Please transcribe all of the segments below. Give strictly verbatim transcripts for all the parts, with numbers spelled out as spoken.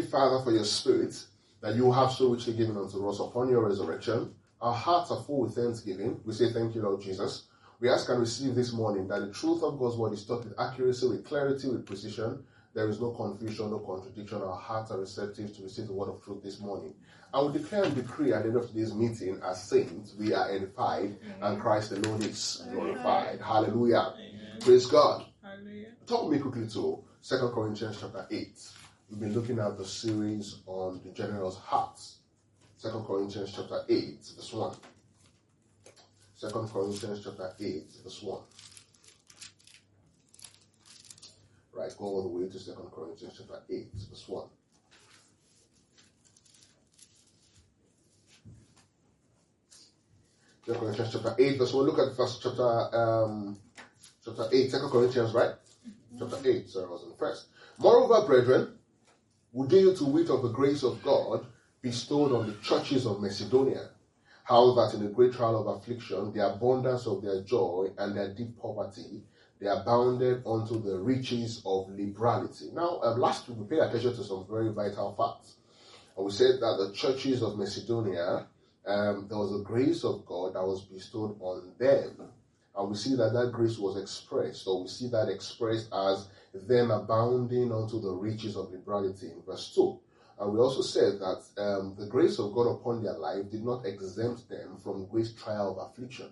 Father, for your Spirit that you have so richly given unto us upon your resurrection. Our hearts are full with thanksgiving. We say thank you, Lord Jesus. We ask and receive this morning that the truth of God's word is taught with accuracy, with clarity, with precision. There is no confusion, no contradiction. Our hearts are receptive to receive the word of truth this morning. And we declare and decree at the end of today's meeting, as saints, we are edified, Amen. And Christ alone is glorified. Amen. Hallelujah. Amen. Praise God. Hallelujah. Talk with me quickly to Second Corinthians chapter eight. We've been looking at the series on the general's hearts. Second Corinthians chapter eight, verse one. Second Corinthians chapter eight, verse one. Right, go all the way to Second Corinthians chapter eight, verse one. Second Corinthians chapter eight, verse one. Look at first chapter um chapter eight, Second Corinthians, right? Chapter eight, sorry, I was in the first. Moreover, brethren, we do you to wit of the grace of God bestowed on the churches of Macedonia, how that in the great trial of affliction, the abundance of their joy and their deep poverty, they abounded unto the riches of liberality. Now, um, last week we paid attention to some very vital facts. And we said that the churches of Macedonia, um, there was a grace of God that was bestowed on them. And we see that that grace was expressed. So we see that expressed as them abounding unto the riches of liberality in verse two. And we also said that um, the grace of God upon their life did not exempt them from great trial of affliction.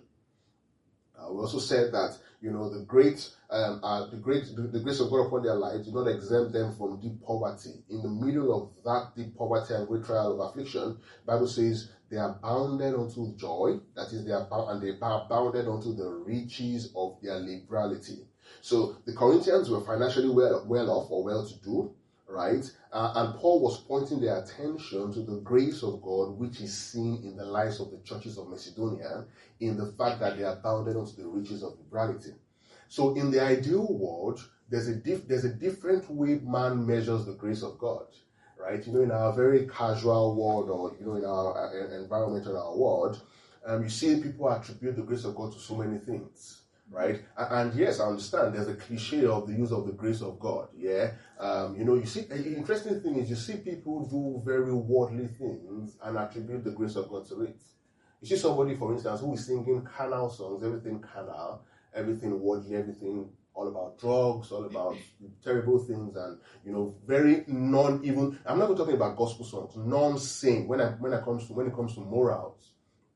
Uh, we also said that, you know, the great, um, uh, the great, the, the grace of God upon their life did not exempt them from deep poverty. In the middle of that deep poverty and great trial of affliction, the Bible says they abounded unto joy, that is, they abound, and they abounded unto the riches of their liberality. So the Corinthians were financially well, well off or well to do, right? Uh, and Paul was pointing their attention to the grace of God, which is seen in the lives of the churches of Macedonia, in the fact that they abounded unto the riches of liberality. So in the ideal world, there's a diff- there's a different way man measures the grace of God, right? You know, in our very casual world, or you know, in our uh, environment, in our world, um, you see people attribute the grace of God to so many things. Right? And, and yes, I understand there's a cliche of the use of the grace of God. Yeah. Um, you know, you see, the interesting thing is you see people do very worldly things and attribute the grace of God to it. You see somebody, for instance, who is singing carnal songs, everything carnal, everything worldly, everything all about drugs, all about terrible things, and, you know, very non even, I'm not even talking about gospel songs, non-sing, when I, when it comes to, when it comes to morals,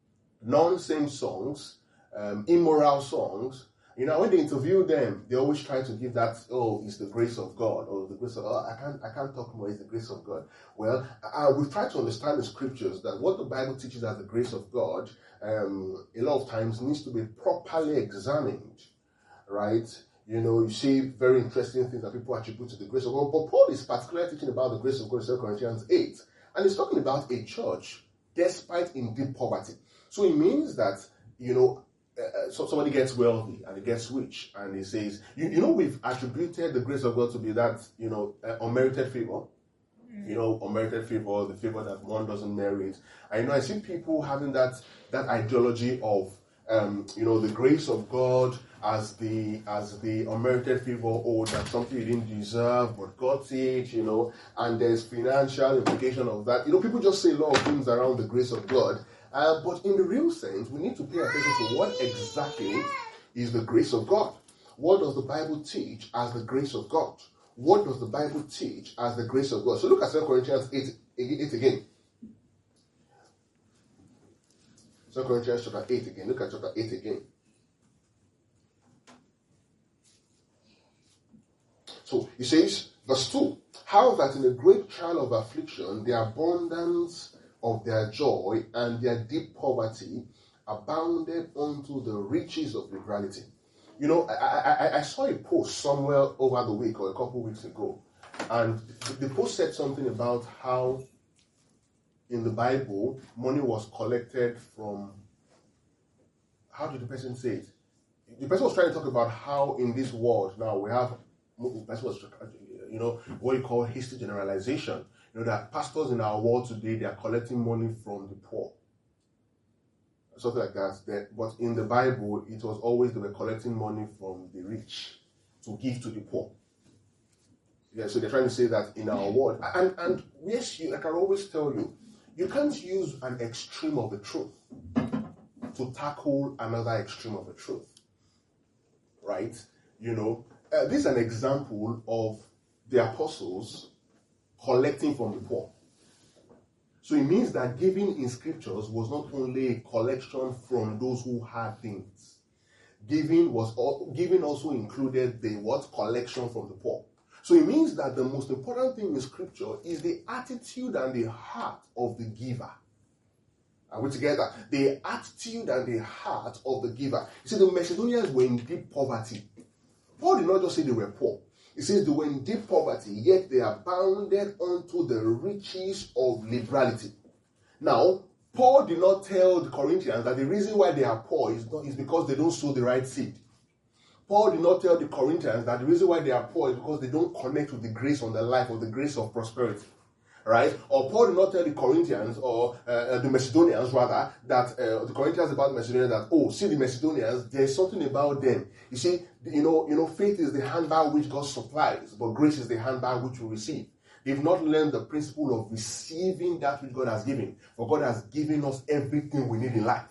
non-sing songs, Um, immoral songs, you know, when they interview them, they always try to give that, oh, it's the grace of God, or the grace of, oh, I can't, I can't talk more, it's the grace of God. Well, uh, we've tried to understand the scriptures that what the Bible teaches as the grace of God, um, a lot of times needs to be properly examined, right? You know, you see very interesting things that people attribute to the grace of God, but Paul is particularly teaching about the grace of God in Second Corinthians eight, and he's talking about a church despite in deep poverty. So it means that, you know, Uh, so somebody gets wealthy and he gets rich and he says, you, you know, we've attributed the grace of God to be that, you know, uh, unmerited favor. Mm. You know, unmerited favor, the favor that one doesn't merit. And, you know, I see people having that that ideology of, um, you know, the grace of God as the as the unmerited favor, or that's something you didn't deserve, but God said, you know, and there's financial implication of that. You know, people just say a lot of things around the grace of God. Uh, but in the real sense, we need to pay attention to what exactly is the grace of God. What does the Bible teach as the grace of God? What does the Bible teach as the grace of God? So look at Second Corinthians eight, eight again. Second Corinthians chapter eight again. Look at chapter eight again. So he says, verse two, how that in a great trial of affliction, the abundance of their joy and their deep poverty abounded unto the riches of liberality. You know, I, I, I saw a post somewhere over the week or a couple of weeks ago, and the post said something about how in the Bible money was collected from, how did the person say it? The person was trying to talk about how in this world now we have, the person was, you know, what you call hasty generalization. You know, that pastors in our world today, they are collecting money from the poor. Something like that. that. But in the Bible, it was always they were collecting money from the rich to give to the poor. Yeah, so they're trying to say that in our world. And, and yes, you, like I always tell you, you can't use an extreme of the truth to tackle another extreme of the truth. Right? You know, uh, this is an example of the apostles collecting from the poor. So it means that giving in scriptures was not only a collection from those who had things. Giving was all, giving also included the what? Collection from the poor. So it means that the most important thing in scripture is the attitude and the heart of the giver. Are we together? The attitude and the heart of the giver. You see, the Macedonians were in deep poverty. Paul did not just say they were poor. He says they were in deep poverty, yet they abounded unto the riches of liberality. Now, Paul did not tell the Corinthians that the reason why they are poor is, not, is because they don't sow the right seed. Paul did not tell the Corinthians that the reason why they are poor is because they don't connect with the grace on their life or the grace of prosperity. Right? Or Paul did not tell the Corinthians or uh, the Macedonians rather that uh, the Corinthians about the Macedonians that, oh, see the Macedonians, there's something about them. You see, you know, you know, faith is the hand by which God supplies, but grace is the hand by which we receive. They've not learned the principle of receiving that which God has given. For God has given us everything we need in life.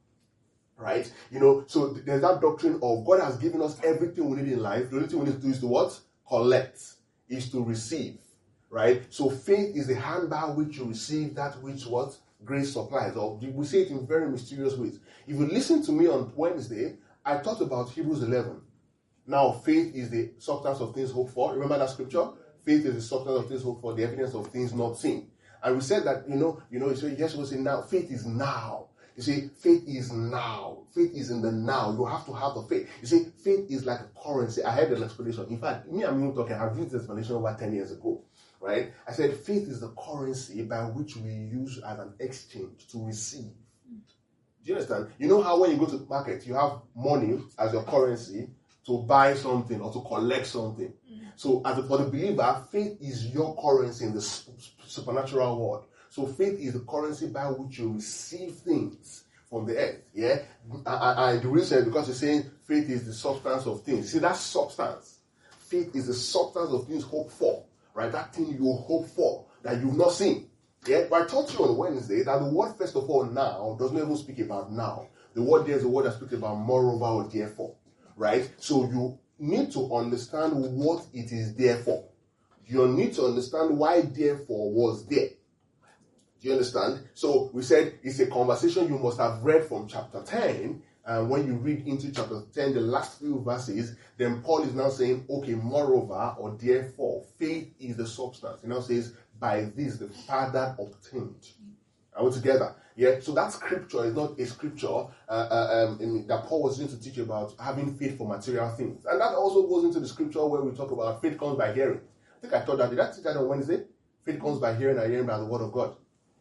Right? You know, so there's that doctrine of God has given us everything we need in life. The only thing we need to do is to what? Collect. Is to receive. Right? So faith is the hand by which you receive that which what? Grace supplies. Or we say it in very mysterious ways. If you listen to me on Wednesday, I talked about Hebrews eleven. Now, faith is the substance of things hoped for. Remember that scripture? Faith is the substance of things hoped for, the evidence of things not seen. And we said that, you know, you know, so yes, we say now, faith is now. You see, faith is now. Faith is in the now. You have to have the faith. You see, faith is like a currency. I had an explanation. In fact, me and me talking, I've used this explanation over ten years ago. Right? I said faith is the currency by which we use as an exchange to receive. Do you understand? You know how when you go to the market, you have money as your currency to buy something or to collect something. Mm. So as a, for the believer, faith is your currency in the supernatural world. So faith is the currency by which you receive things from the earth. Yeah? And the reason is because it's saying faith is the substance of things. See, that substance. Faith is the substance of things hoped for. Right? That thing you hope for that you've not seen. Yeah? But I taught you on Wednesday that the word first of all now does not even speak about now. The word there is a word that speaks about moreover or therefore. Right? So you need to understand what it is there for. You need to understand why therefore was there. Do you understand? So we said it's a conversation you must have read from chapter ten. And when you read into chapter ten, the last few verses, then Paul is now saying, okay, moreover or therefore, faith is the substance. He now says, by this the Father obtained. Are we together? Yeah, so that scripture is not a scripture uh, uh, um, in, that Paul was going to teach about having faith for material things. And that also goes into the scripture where we talk about faith comes by hearing. I think I taught that. Did I teach that on Wednesday? Faith comes by hearing and hearing by the word of God.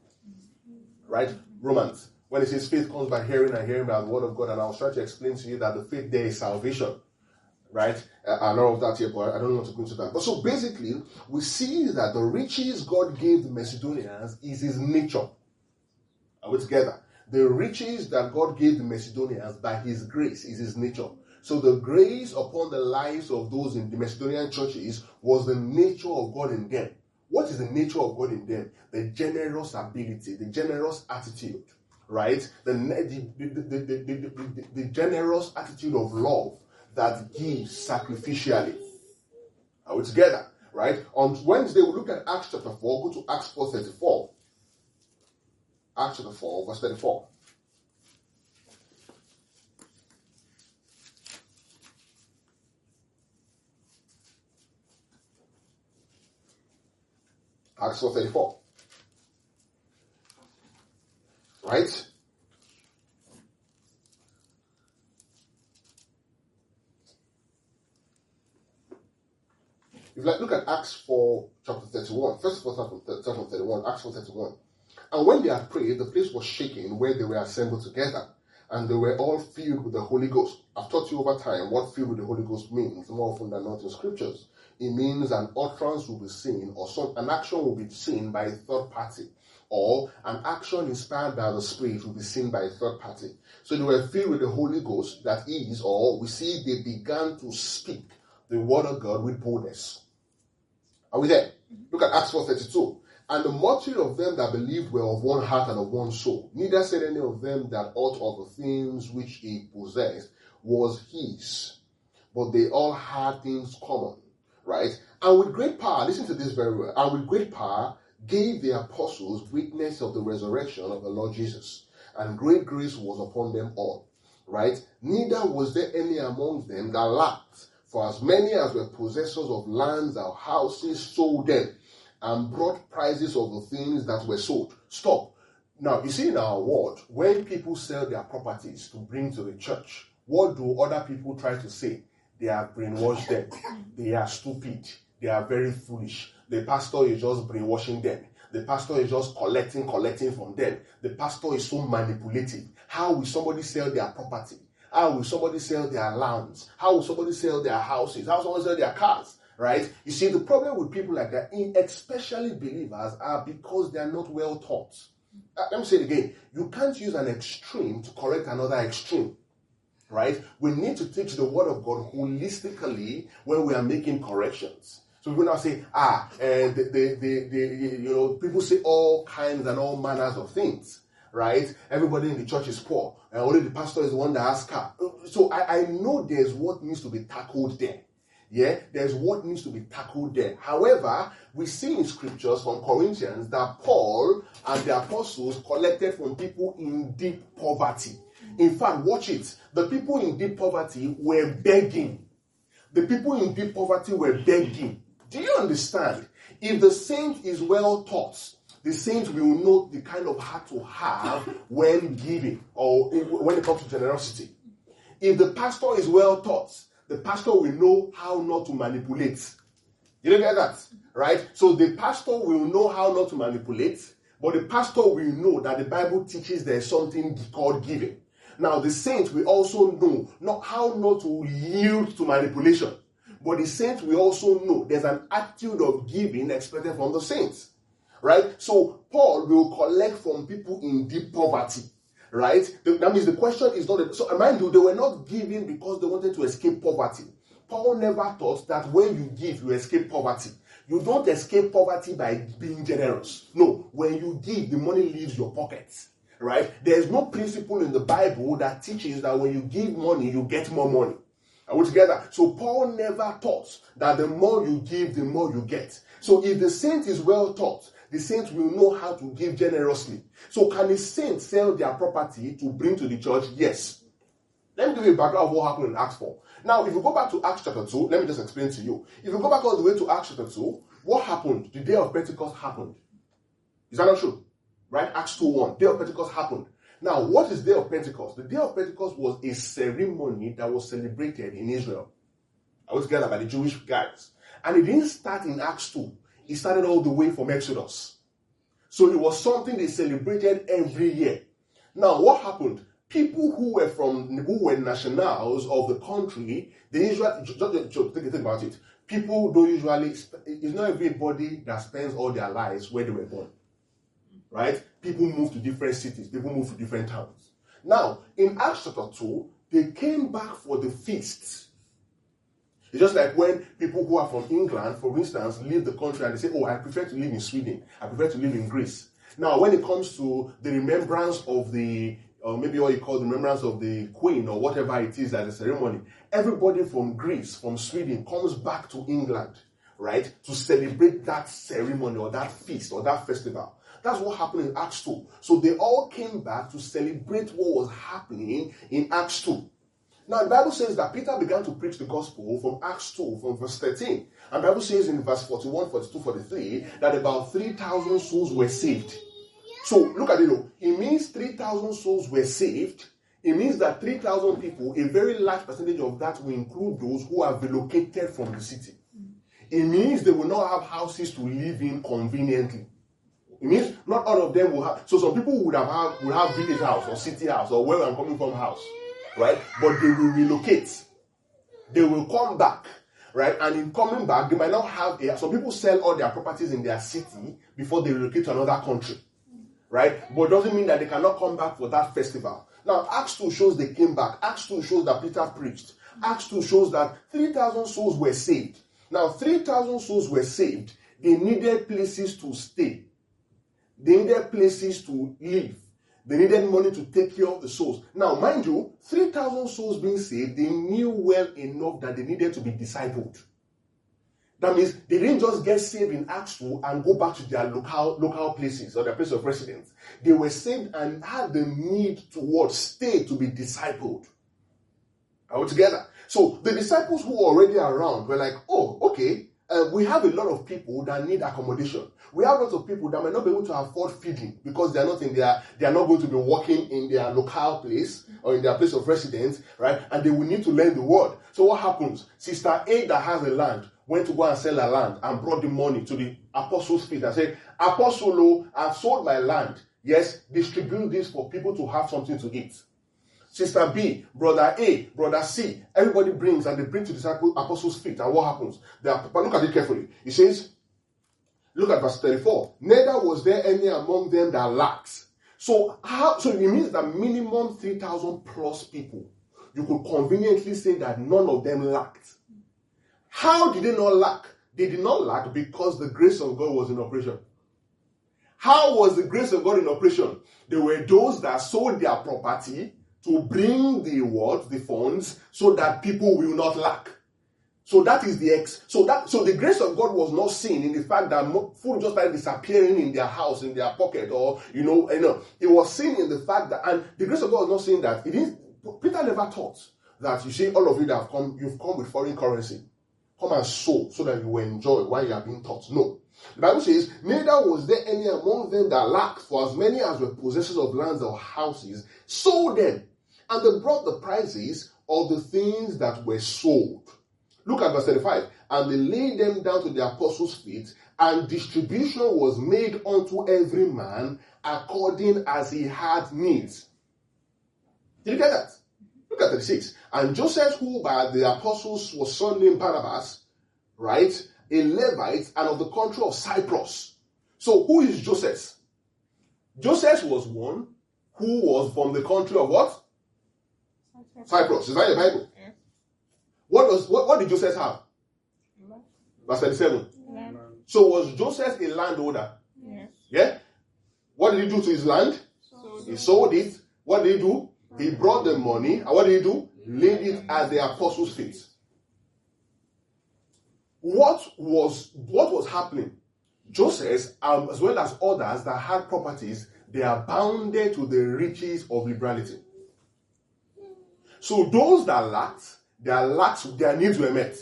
Right? Romans. When it says faith comes by hearing and hearing by the word of God, and I was trying to explain to you that the faith there is salvation. Right? Uh, and all of that here, but I don't want to go into that. But so basically, we see that the riches God gave the Macedonians is his nature. Are we together? The riches that God gave the Macedonians by his grace is his nature. So the grace upon the lives of those in the Macedonian churches was the nature of God in them. What is the nature of God in them? The generous ability, the generous attitude, right? The, the, the, the, the, the, the, the generous attitude of love that gives sacrificially. Are we together? Right? On Wednesday, we look at Acts chapter four. Go to Acts four thirty-four. Acts chapter four, verse thirty-four. Acts four thirty-four. Right? If you like, look at Acts four, chapter thirty-one. First of all, start from thirty-one. Acts four thirty-one. And when they had prayed, the place was shaken where they were assembled together, and they were all filled with the Holy Ghost. I've taught you over time what filled with the Holy Ghost means, more often than not in scriptures. It means an utterance will be seen, or some, an action will be seen by a third party, or an action inspired by the Spirit will be seen by a third party. So they were filled with the Holy Ghost, that is, or we see they began to speak the word of God with boldness. Are we there? Look at Acts four thirty-two. And the multitude of them that believed were of one heart and of one soul. Neither said any of them that aught of the things which he possessed was his, but they all had things common. Right? And with great power, listen to this very well, and with great power gave the apostles witness of the resurrection of the Lord Jesus. And great grace was upon them all. Right? Neither was there any among them that lacked. For as many as were possessors of lands or houses sold them, and brought prices of the things that were sold. Stop. Now, you see in our world, when people sell their properties to bring to the church, what do other people try to say? They have brainwashed them. They are stupid. They are very foolish. The pastor is just brainwashing them. The pastor is just collecting, collecting from them. The pastor is so manipulative. How will somebody sell their property? How will somebody sell their lands? How will somebody sell their houses? How will somebody sell their cars? Right? You see, the problem with people like that, especially believers, are because they are not well taught. Uh, let me say it again. You can't use an extreme to correct another extreme. Right? We need to teach the word of God holistically when we are making corrections. So people now say, ah, uh, the, the, the, the, you know, people say all kinds and all manners of things. Right? Everybody in the church is poor. And only the pastor is the one that has car. So I, I know there's what needs to be tackled there. Yeah, there's what needs to be tackled there. However, we see in scriptures from Corinthians that Paul and the apostles collected from people in deep poverty. In fact, watch it. The people in deep poverty were begging. The people in deep poverty were begging. Do you understand? If the saint is well taught, the saint will know the kind of heart to have when giving or when it comes to generosity. If the pastor is well taught, the pastor will know how not to manipulate. You don't get that? Right? So the pastor will know how not to manipulate, but the pastor will know that the Bible teaches there's something called giving. Now, the saint will also know not how not to yield to manipulation, but the saint will also know there's an attitude of giving expected from the saints. Right? So Paul will collect from people in deep poverty. Right? That means the question is not... A, so mind you, they were not giving because they wanted to escape poverty. Paul never thought that when you give, you escape poverty. You don't escape poverty by being generous. No, when you give, the money leaves your pockets. Right? There's no principle in the Bible that teaches that when you give money, you get more money. Are we together? So Paul never taught that the more you give, the more you get. So if the saint is well taught, the saint will know how to give generously. So can a saint sell their property to bring to the church? Yes. Let me give you a background of what happened in Acts four. Now, if you go back to Acts chapter two, let me just explain to you. If you go back all the way to Acts chapter two, what happened? The day of Pentecost happened. Is that not true? Right? Acts two one. Day of Pentecost happened. Now, what is Day of Pentecost? The Day of Pentecost was a ceremony that was celebrated in Israel. I was together by the Jewish guys. And it didn't start in Acts two. It started all the way from Exodus. So it was something they celebrated every year. Now, what happened? People who were from, who were nationals of the country, they usually, just, just think, think about it. People don't usually, it's not everybody that spends all their lives where they were born. Right? People move to different cities. People move to different towns. Now, in Acts chapter two, they came back for the feast. It's just like when people who are from England, for instance, leave the country and they say, oh, I prefer to live in Sweden. I prefer to live in Greece. Now, when it comes to the remembrance of the, or maybe what you call the remembrance of the queen or whatever it is at the ceremony, everybody from Greece, from Sweden, comes back to England, right, to celebrate that ceremony or that feast or that festival. That's what happened in Acts two. So they all came back to celebrate what was happening in Acts two. Now, the Bible says that Peter began to preach the gospel from Acts two, from verse thirteen. And the Bible says in verse forty-one, forty-two, forty-three, that about three thousand souls were saved. So, look at it. It means three thousand souls were saved. It means that three thousand people, a very large percentage of that will include those who are relocated from the city. It means they will not have houses to live in conveniently. It means not all of them will have. So some people would have, have would have village house or city house or where I'm coming from house, right? But they will relocate. They will come back, right? And in coming back, they might not have a. Some people sell all their properties in their city before they relocate to another country, right? But it doesn't mean that they cannot come back for that festival. Now, Acts two shows they came back. Acts two shows that Peter preached. Acts two shows that three thousand souls were saved. Now, three thousand souls were saved They needed places to stay. They needed places to live. They needed money to take care of the souls. Now, mind you, three thousand souls being saved, they knew well enough that they needed to be discipled. That means they didn't just get saved in Acts two and go back to their local, local places or their place of residence. They were saved and had the need to what? Stay to be discipled. Are we together? So the disciples who were already around were like, oh, okay, uh, we have a lot of people that need accommodation. We have lots of people that might not be able to afford feeding because they are not in their, they are not going to be working in their local place or in their place of residence, right? And they will need to learn the word. So what happens? Sister A that has a land went to go and sell her land and brought the money to the apostles' feet and said, Apostle, I've sold my land. Yes, distribute this for people to have something to eat. Sister B, brother A, brother C, everybody brings and they bring to the apostles' feet. And what happens? They are, but look at it carefully. It says, look at verse thirty-four. Neither was there any among them that lacks. So how? So it means that minimum three thousand plus people. You could conveniently say that none of them lacked. How did they not lack? They did not lack because the grace of God was in operation. How was the grace of God in operation? There were those that sold their property to bring the what, the funds, so that people will not lack. So that is the ex. So that so the grace of God was not seen in the fact that food just started disappearing in their house, in their pocket, or you know, you know, it was seen in the fact that, and the grace of God was not saying that. It is Peter never taught that you see all of you that have come, you've come with foreign currency. Come and sow so that you will enjoy while you are being taught. No. The Bible says, neither was there any among them that lacked, for as many as were possessors of lands or houses sold them, and they brought the prices of the things that were sold. Look at verse thirty-five. And they laid them down to the apostles' feet, and distribution was made unto every man according as he had needs. Did you get that? Look at thirty-six. And Joseph, who by the apostles was surnamed Barnabas, right, a Levite, and of the country of Cyprus. So who is Joseph? Joseph was one who was from the country of what? Cyprus. Cyprus. Is that your Bible? Yeah. What does what, what did Joseph have? Land. Verse thirty-seven. Land. So was Joseph a landowner? Yes. Yeah? What did he do to his land? Sold he sold it. What did he do? He brought the money, and what did he do? Laid it at the apostles' feet. What was what was happening? Joseph, um, as well as others that had properties, they abounded to the riches of liberality. So those that lacked, their lacks, their needs were met.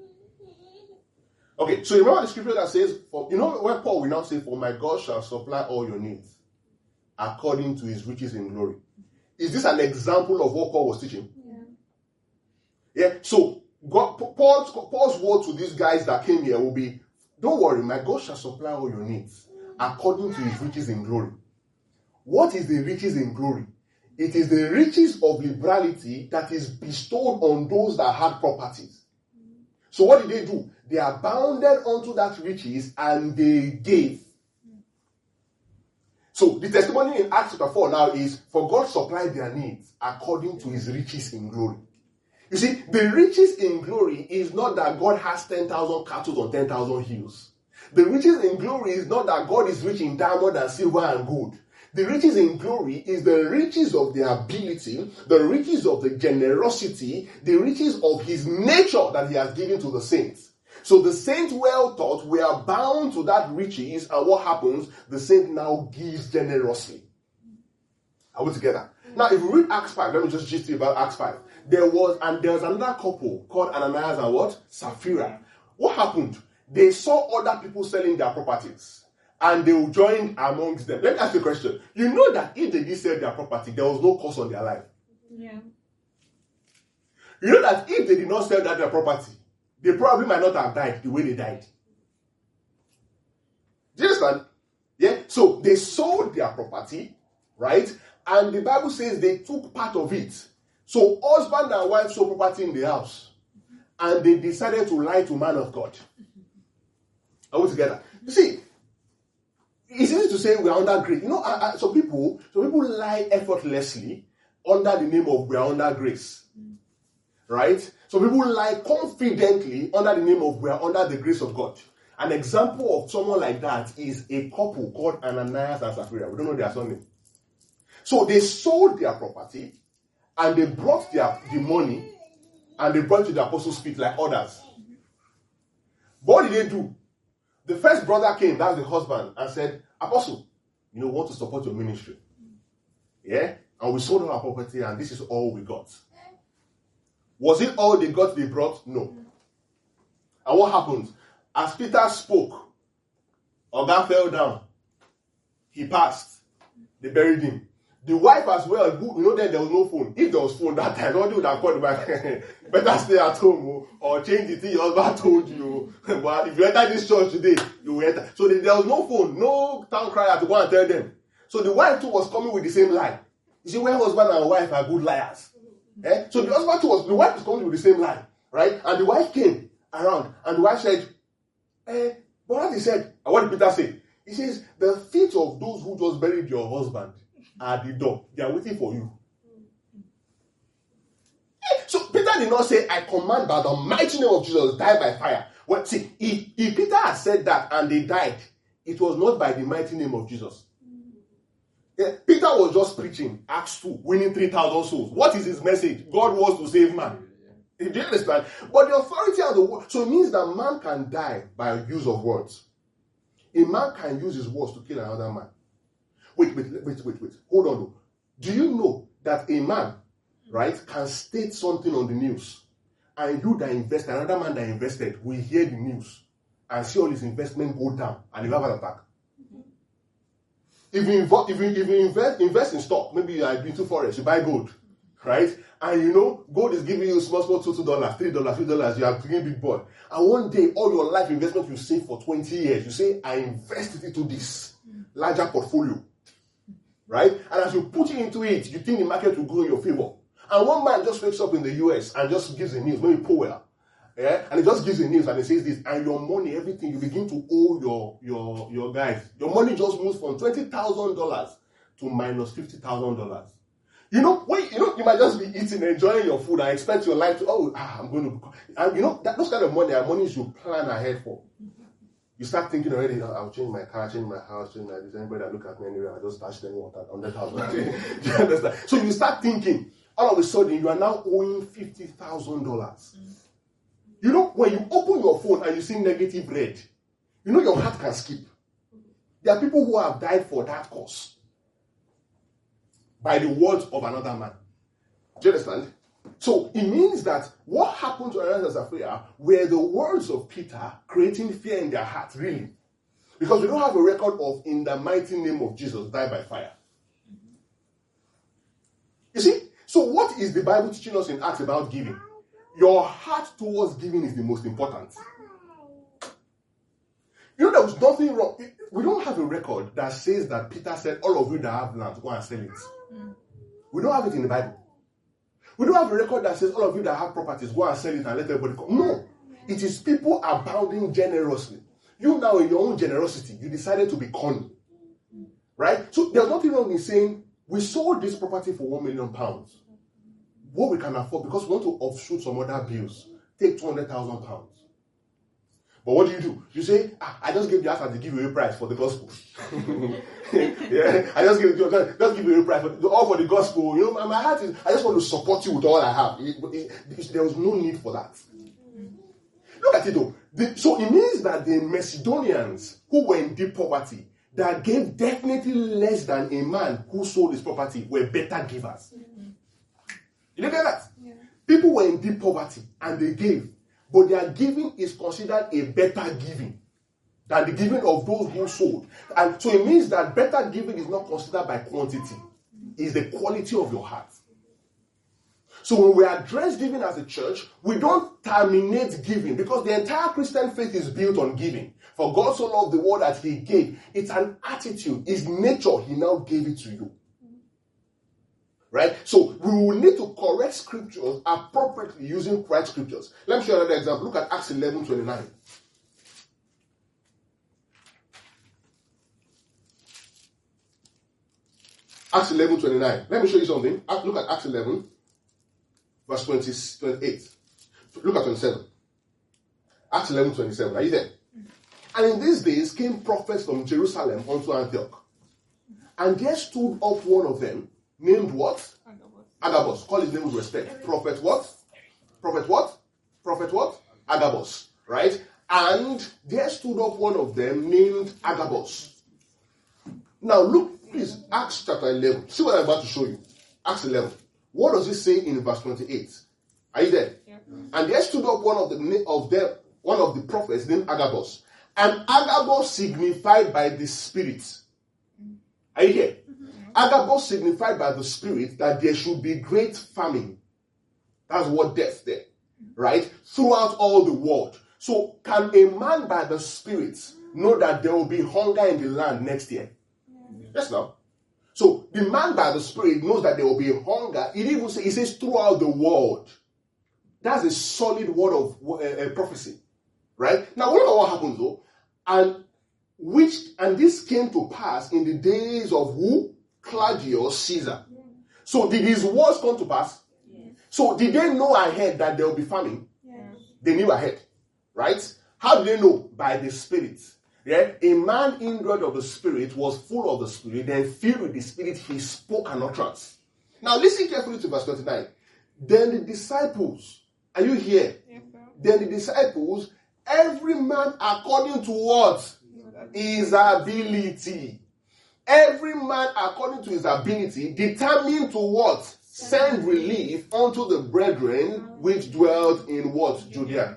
Okay, so remember the scripture that says, for, you know where Paul will now say, for my God shall supply all your needs according to his riches in glory. Is this an example of what Paul was teaching? Yeah. Yeah. So God, Paul's, Paul's word to these guys that came here will be, don't worry, my God shall supply all your needs according to his riches in glory. What is the riches in glory? It is the riches of liberality that is bestowed on those that had properties. So what did they do? They abounded unto that riches and they gave. So the testimony in Acts chapter four now is, for God supplied their needs according to his riches in glory. You see, the riches in glory is not that God has ten thousand cattle on ten thousand hills. The riches in glory is not that God is rich in diamond and silver and gold. The riches in glory is the riches of the ability, the riches of the generosity, the riches of his nature that he has given to the saints. So the saint, well taught, we are bound to that riches, and what happens? The saint now gives generously. Are we together? Now, if we read Acts five, let me just gist you about Acts five. There was, and there was another couple called Ananias and what? Sapphira. What happened? They saw other people selling their properties, and they joined amongst them. Let me ask you a question. You know that if they did sell their property, there was no cost on their life. Yeah. You know that if they did not sell that their property, they probably might not have died the way they died. Do you understand? Yeah? So they sold their property, right? And the Bible says they took part of it. So husband and wife sold property in the house. And they decided to lie to man of God. Are we together? You see, it's easy to say we're under grace. You know, I, I, some people, some people lie effortlessly under the name of we're under grace. Right? Some people lie confidently under the name of we are under the grace of God. An example of someone like that is a couple called Ananias and Sapphira. We don't know their surname. So they sold their property and they brought their the money and they brought it to the apostles' feet like others. But what did they do? The first brother came, that's the husband, and said, Apostle, you know, we want to support your ministry. Yeah? And we sold all our property and this is all we got. Was it all they got they brought? No. And what happened? As Peter spoke, Oga fell down. He passed. They buried him. The wife as well, who, you know, then there was no phone. If there was phone that time, nobody would have called back. Better stay at home or change the thing your husband told you. But if you enter this church today, you will enter. So there was no phone, no town crier to go and tell them. So the wife too was coming with the same lie. You see, when husband and wife are good liars. Eh? So the husband too was, the wife is coming with the same lie. Right? And the wife came around and the wife said, eh, but what he said, and what did Peter say? He says, the feet of those who just buried your husband are at the door. They are waiting for you. So Peter did not say, I command by the mighty name of Jesus, die by fire. Well, see, if, if Peter had said that and they died, it was not by the mighty name of Jesus. Yeah, Peter was just preaching, Acts two, winning three thousand souls. What is his message? God wants to save man. Do you understand? But the authority of the word, so it means that man can die by use of words. A man can use his words to kill another man. Wait, wait, wait, wait, wait. Hold on. Though. Do you know that a man, right, can state something on the news, and you that invest, another man that invested, will hear the news and see all his investment go down, and you have an attack? If you, invo- if you, if you invest, invest in stock, maybe you are into forex, you buy gold, right? And you know, gold is giving you small, small, two, two dollars, three dollars, three dollars, you are bringing big boy. And one day, all your life investment you save for twenty years, you say, I invested into this larger portfolio, right? And as you put it into it, you think the market will go in your favor. And one man just wakes up in the U S and just gives the news, maybe Powell, yeah? And he just gives the news and he says this, and your money, everything, you begin to owe your, your, your guys. Your money just moves from twenty thousand dollars to minus fifty thousand dollars. You know, wait, you know, you might just be eating, enjoying your food, and expect your life to, oh, ah, I'm going to, and you know, that, those kind of money are money you plan ahead for. You start thinking already, oh, I'll change my car, change my house, change my, does anybody that look at me anywhere, I just dash them water, one hundred thousand. Do you understand? So you start thinking, all of a sudden, you are now owing fifty thousand dollars. You know, when you open your phone and you see negative red, you know your heart can skip. There are people who have died for that cause. By the words of another man. Do you understand? So it means that what happened to Ananias and Sapphira were the words of Peter creating fear in their heart, really. Because we don't have a record of, in the mighty name of Jesus, die by fire. You see? So what is the Bible teaching us in Acts about giving? Your heart towards giving is the most important. You know, there was nothing wrong. We don't have a record that says that Peter said, all of you that have land, go and sell it. Mm. We don't have it in the Bible. We don't have a record that says, all of you that have properties, go and sell it and let everybody come. No. It is people abounding generously. You now, in your own generosity, you decided to be cunning. Right? So there's nothing wrong in saying, we sold this property for one million pounds. What we can afford, because we want to offshoot some other bills, take two hundred thousand pounds. But what do you do? You say, ah, I just gave the house as the giveaway price for the gospel. Yeah, I just give you just give you a price for all for the gospel. You know, my heart is, I just want to support you with all I have. It, it, it, there was no need for that. Look at it though. The, so it means that the Macedonians who were in deep poverty, that gave definitely less than a man who sold his property, were better givers. Mm-hmm. You look at that? Yeah. People were in deep poverty and they gave. But their giving is considered a better giving than the giving of those who sold. And so it means that better giving is not considered by quantity. It's the quality of your heart. So when we address giving as a church, we don't terminate giving because the entire Christian faith is built on giving. For God so loved the world that he gave. It's an attitude. It's nature. He now gave it to you. Right? So we will need to correct scriptures appropriately using correct scriptures. Let me show you another example. Look at Acts eleven twenty-nine. Acts eleven twenty-nine. Let me show you something. Look at Acts eleven, verse twenty, twenty-eight. Look at twenty-seven. Acts eleven twenty-seven. Are you there? And in these days came prophets from Jerusalem unto Antioch. And there stood up one of them, named what? Agabus. Agabus. Call his name with respect. Prophet what? Prophet what? Prophet what? Agabus. Right? And there stood up one of them named Agabus. Now look, please, Acts chapter eleven. See what I'm about to show you. Acts eleven. What does it say in verse twenty-eight? Are you there? Yeah. And there stood up one of the of them, one of the prophets named Agabus. And Agabus signified by the Spirit. Are you here? Mm-hmm. Agabus signified by the Spirit that there should be great famine. That's what death there. Right? Throughout all the world. So can a man by the Spirit know that there will be hunger in the land next year? Yeah. Yes, no. So the man by the Spirit knows that there will be hunger. It even say, it says throughout the world. That's a solid word of uh, uh, prophecy. Right? Now, look at what happened though. And which and this came to pass in the days of who? Claudius Caesar. Yeah. So did his words come to pass? Yes. So did they know ahead that there will be famine? Yes. They knew ahead. Right? How did they know? By the Spirit. Yeah? A man indwelt of the Spirit was full of the Spirit, then filled with the Spirit, he spoke an utterance. Now listen carefully to verse twenty-nine. Then the disciples, are you here? Yes, sir. Then the disciples, every man according to what? His ability. Every man according to his ability determined to what? Send relief unto the brethren which dwelt in what? Judea.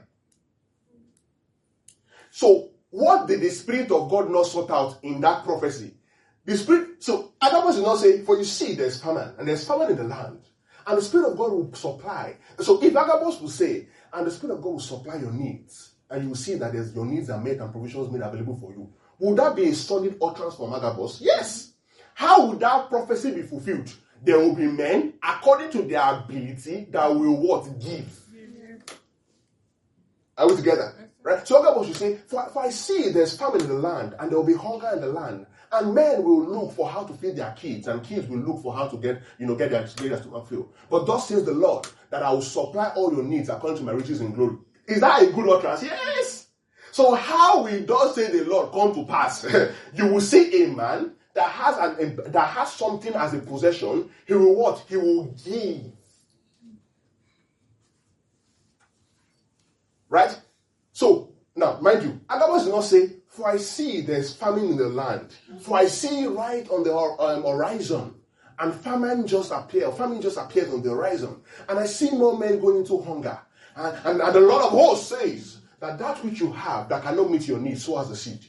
So, what did the Spirit of God not sort out in that prophecy? The Spirit, so Agabus did not say, for you see there's famine, and there's famine in the land, and the Spirit of God will supply. So if Agabus will say, and the Spirit of God will supply your needs, and you will see that there's, your needs are met and provisions made available for you, would that be a solid utterance from Agabus? Yes. How would that prophecy be fulfilled? There will be men, according to their ability, that will what? Give. Are we together? Right? So Agabus should say, for, for I see there's famine in the land, and there will be hunger in the land, and men will look for how to feed their kids, and kids will look for how to get, you know, get their, get their stomach filled. But thus says the Lord, that I will supply all your needs according to my riches in glory. Is that a good utterance? Yes. So how will thus say the Lord come to pass? You will see a man that has an that has something as a possession. He will what? He will give. Right? So, now, mind you, Agabus did not say, for I see there's famine in the land. For I see right on the um, horizon. And famine just appeared. Famine just appeared on the horizon. And I see more men going into hunger. And, and, and the Lord of hosts says that that which you have that cannot meet your needs, so as the seed.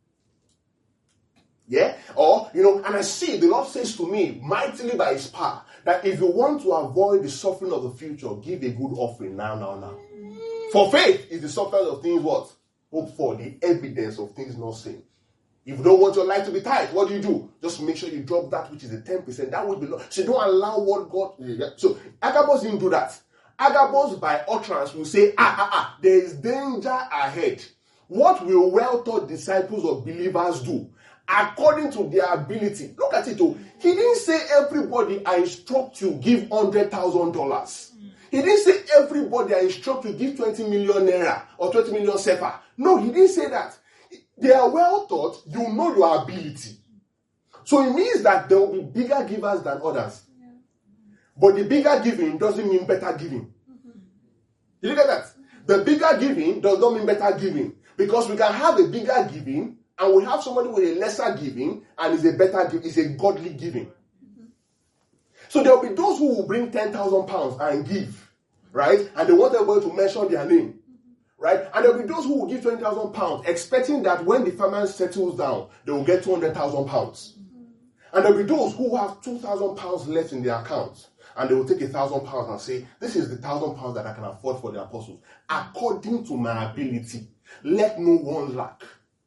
Yeah? Or, you know, and I see the Lord says to me, mightily by his power, that if you want to avoid the suffering of the future, give a good offering now, now, now. For faith is the substance of things what? Hope for, the evidence of things not seen. If you don't want your life to be tight, what do you do? Just make sure you drop that which is the ten percent. That will be low. So don't allow what God... So Agabus didn't do that. Agabus by utterance will say, ah, ah, ah, there is danger ahead. What will well-taught disciples or believers do? According to their ability. Look at it. Oh. He didn't say everybody I instruct you give one hundred thousand dollars. He didn't say everybody I instruct you give twenty million naira or twenty million sefa. No, he didn't say that. They are well taught. You know your ability. So it means that there will be bigger givers than others. Yeah. But the bigger giving doesn't mean better giving. Mm-hmm. You look at that. The bigger giving does not mean better giving. Because we can have a bigger giving and we have somebody with a lesser giving and it's a better giving. It's a godly giving. Mm-hmm. So there will be those who will bring ten thousand pounds and give. Right? And they want everybody to mention their name. Right? And there will be those who will give twenty thousand pounds, expecting that when the famine settles down, they will get two hundred thousand pounds. And there will be those who have two thousand pounds left in their accounts. And they will take one thousand pounds and say, this is the one thousand pounds that I can afford for the apostles. According to my ability, let no one lack.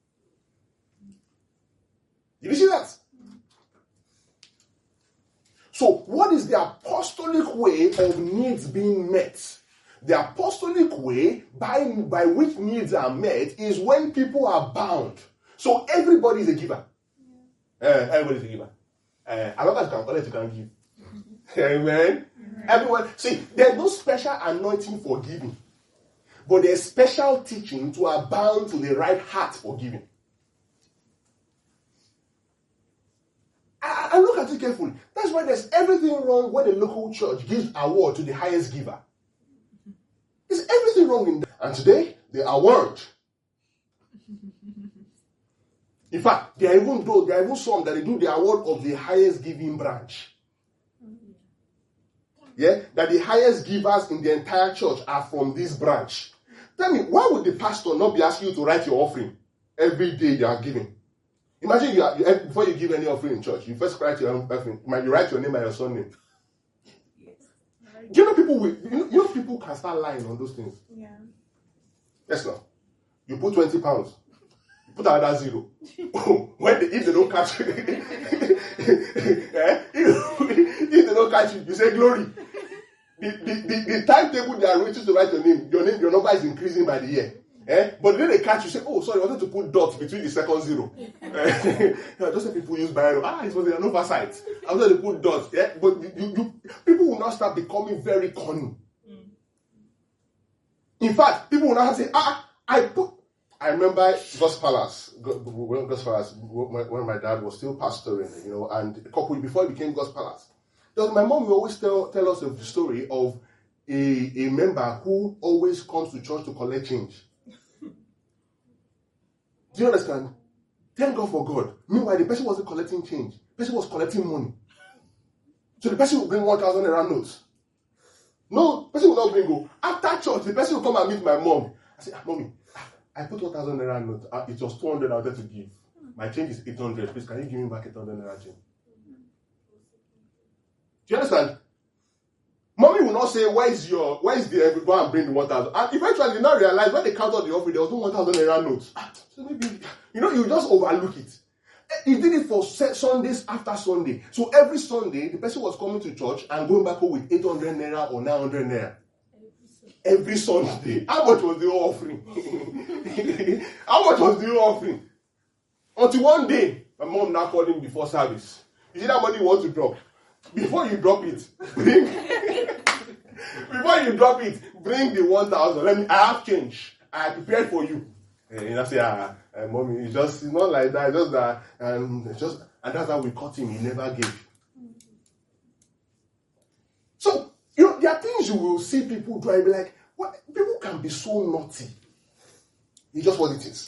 Did you see that? So, what is the apostolic way of needs being met? The apostolic way by, by which needs are met is when people are bound. So, everybody is a giver. Yeah. Uh, everybody is a giver. Uh, as long as you can collect, you can give. Amen? Everyone. See, there's no special anointing for giving. But there's special teaching to abound to the right heart for giving. And look at it carefully. That's why there's everything wrong when the local church gives award to the highest giver. There's everything wrong in that. And today, they are award. In fact, there are even those, there are even some that they do the award of the highest giving branch. Yeah, that the highest givers in the entire church are from this branch. Tell me, why would the pastor not be asking you to write your offering every day you are giving? Imagine you, are, you before you give any offering in church, you first write your own offering. You write your name and your surname. Yes. Do you know people will, you know, you know people can start lying on those things? Yeah. Yes, no. You put twenty pounds. You put another zero. When they, if they don't catch you, eh? if they don't catch you, you say glory. The, the, the, the timetable they are waiting to write your name, your name, your number is increasing by the year. Eh? But then they catch you, say, oh, sorry, I wanted to put dots between the second zero. Eh? Just like people use biro. Ah, it was an oversight. I wanted to put dots. Yeah? But you, you, people will now start becoming very cunning. Mm. In fact, people will now say, ah, I put. I remember God's Palace, God's Palace, when my dad was still pastoring, you know, and a couple before it became God's Palace. My mom will always tell, tell us of the story of a, a member who always comes to church to collect change. Do you understand? Thank God for God. Meanwhile, the person wasn't collecting change. The person was collecting money. So the person will bring one thousand naira notes. No, the person will not bring go. After church, the person will come and meet my mom. I say, ah, mommy, I put one thousand naira note. Uh, it was two hundred I wanted to give. My change is eight hundred. Please, can you give me back eight hundred naira change? Do you understand? Mommy will not say, where is your, where is the, go and bring the one thousand. And eventually, you now realize when they count out the offering, there was no one thousand naira notes. So maybe, you know, you just overlook it. He did it for Sundays after Sunday. So every Sunday, the person was coming to church and going back home with eight hundred naira or nine hundred naira. Every Sunday. How much was the offering? How much was the offering? Until one day, my mom now called him before service. You see that money you want to drop? Before you drop it, bring before you drop it, bring the one thousand. Let me. I have change. I prepared for you. And you know, say, ah, uh, mommy, it's just it's not like that. It's just that, and it's just and that's how we caught him. He never gave. So you know, there are things you will see people do and be like, what? People can be so naughty. It's just what it is.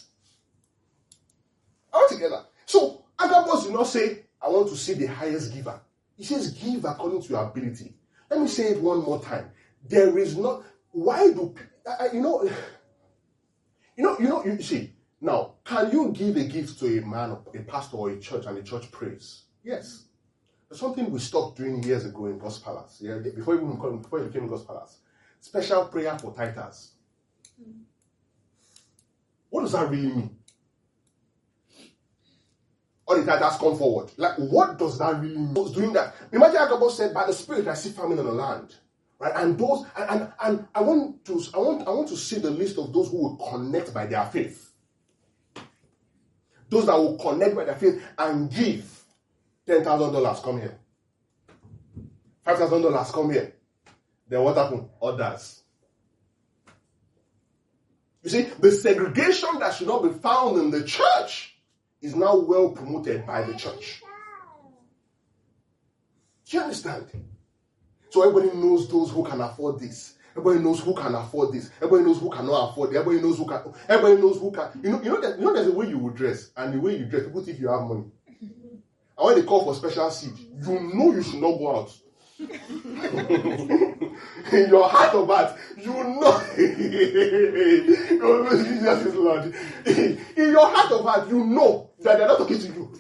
All together. So Agabus did not say, I want to see the highest giver. He says, give according to your ability. Let me say it one more time. There is not, why do, uh, you know, you know, you know, you see, now, can you give a gift to a man, a pastor or a church and the church prays? Yes. There's something we stopped doing years ago in God's Palace. Yeah, before even before it became God's Palace. Special prayer for tithers. Mm. What does that really mean? All the titles come forward. Like, what does that really mean? Who's doing that? Imagine Agabus said, by the Spirit I see famine on the land. Right? And those, and, and, and I want to I want I want to see the list of those who will connect by their faith. Those that will connect by their faith and give ten thousand dollars, come here. Five thousand dollars, come here. Then what happened? Others. You see, the segregation that should not be found in the church is now well promoted by the church. Do you understand? So everybody knows those who can afford this. Everybody knows who can afford this. Everybody knows who cannot afford it. Everybody knows who can. Everybody knows who can. You know, you know that you know there's a way you will dress, and the way you dress, people think you have money. And when they call for special seed, you know you should not go out. In your heart of heart, you know. Jesus is Lord. In your heart of heart, you know that they're not talking to you.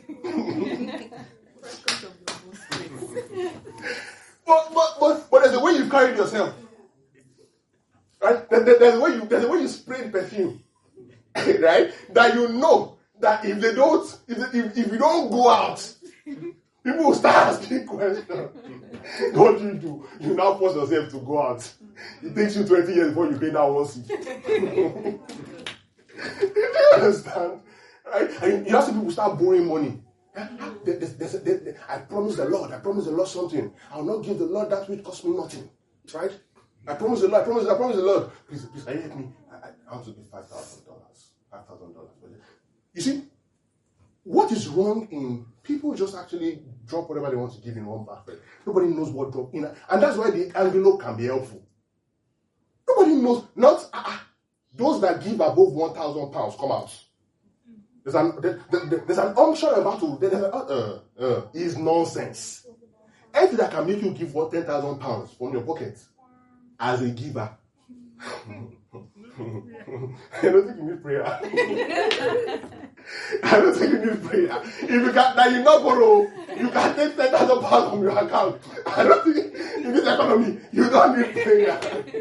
but, but, but, but there's a way you carried yourself. Right? There's a way you, there's a way you spray perfume. Right? That you know that if they don't, if, if, if you don't go out, people will start asking questions. What do you do? You now force yourself to go out. It takes you twenty years before you pay that one seat. Do you understand? Right? And you have some people start borrowing money. There's, there's, there's, I promise the Lord, I promise the Lord something. I will not give the Lord that which costs me nothing. Right? I promise the Lord, I promise, I promise the Lord. Please, please, can you help me? I want to give five thousand dollars. five thousand dollars. You see, what is wrong in people just actually drop whatever they want to give in one basket? Nobody knows what drop in. And that's why the envelope can be helpful. Nobody knows. Not uh, those that give above one thousand pounds come out. There's an, there, there, there's an unction about to. There's an, uh, uh, is nonsense. Anything that can make you give what ten thousand pounds from your pocket as a giver. I don't think you need prayer. I don't think you need prayer. If you can, now you not borrow, you can take ten thousand pounds from your account. I don't think in this economy you don't need prayer.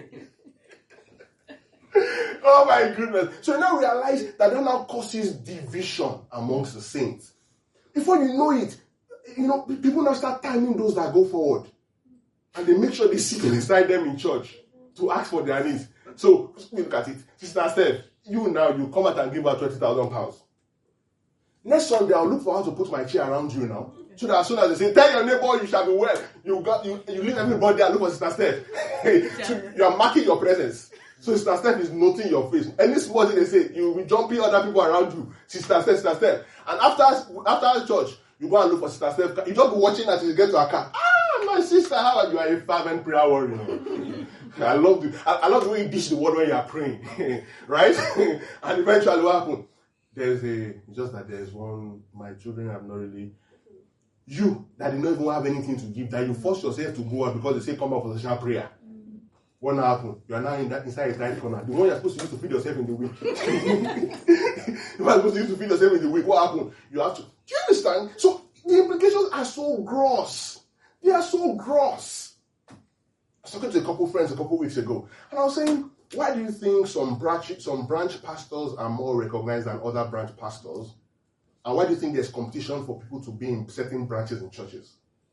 Oh my goodness! So you now realize that that now causes division amongst the saints. Before you know it, you know people now start timing those that go forward, and they make sure they sit beside them in church to ask for their needs. So, look at it. Sister Steph, you now, you come out and give her twenty thousand pounds. Next Sunday, I'll look for how to put my chair around you now. So that as soon as they say, tell your neighbor you shall be well, you got you, you leave everybody and look for Sister Steph. So you are marking your presence. So Sister Steph is noting your face. Any small thing they say, you will be jumping other people around you. Sister Steph, Sister Steph. And after, after church, you go and look for Sister Steph. You just be watching until you get to her car. Ah, my sister, how are you? You are a fervent prayer warrior. I love the I, I love the way you dish the word when you are praying, right? And eventually, what happened? There's a just that there's one. My children have not really. You that did not even have anything to give, that you force yourself to go out because they say come out for the social prayer. Mm. What now happened? You are now in that inside a tight corner. The one you're supposed to use to feed yourself in the week. You are supposed to use to feed yourself in the week. What happened? You have to. Do you understand? So the implications are so gross. They are so gross. I was talking to a couple friends a couple weeks ago, and I was saying, why do you think some branch some branch pastors are more recognized than other branch pastors? And why do you think there's competition for people to be in certain branches in churches?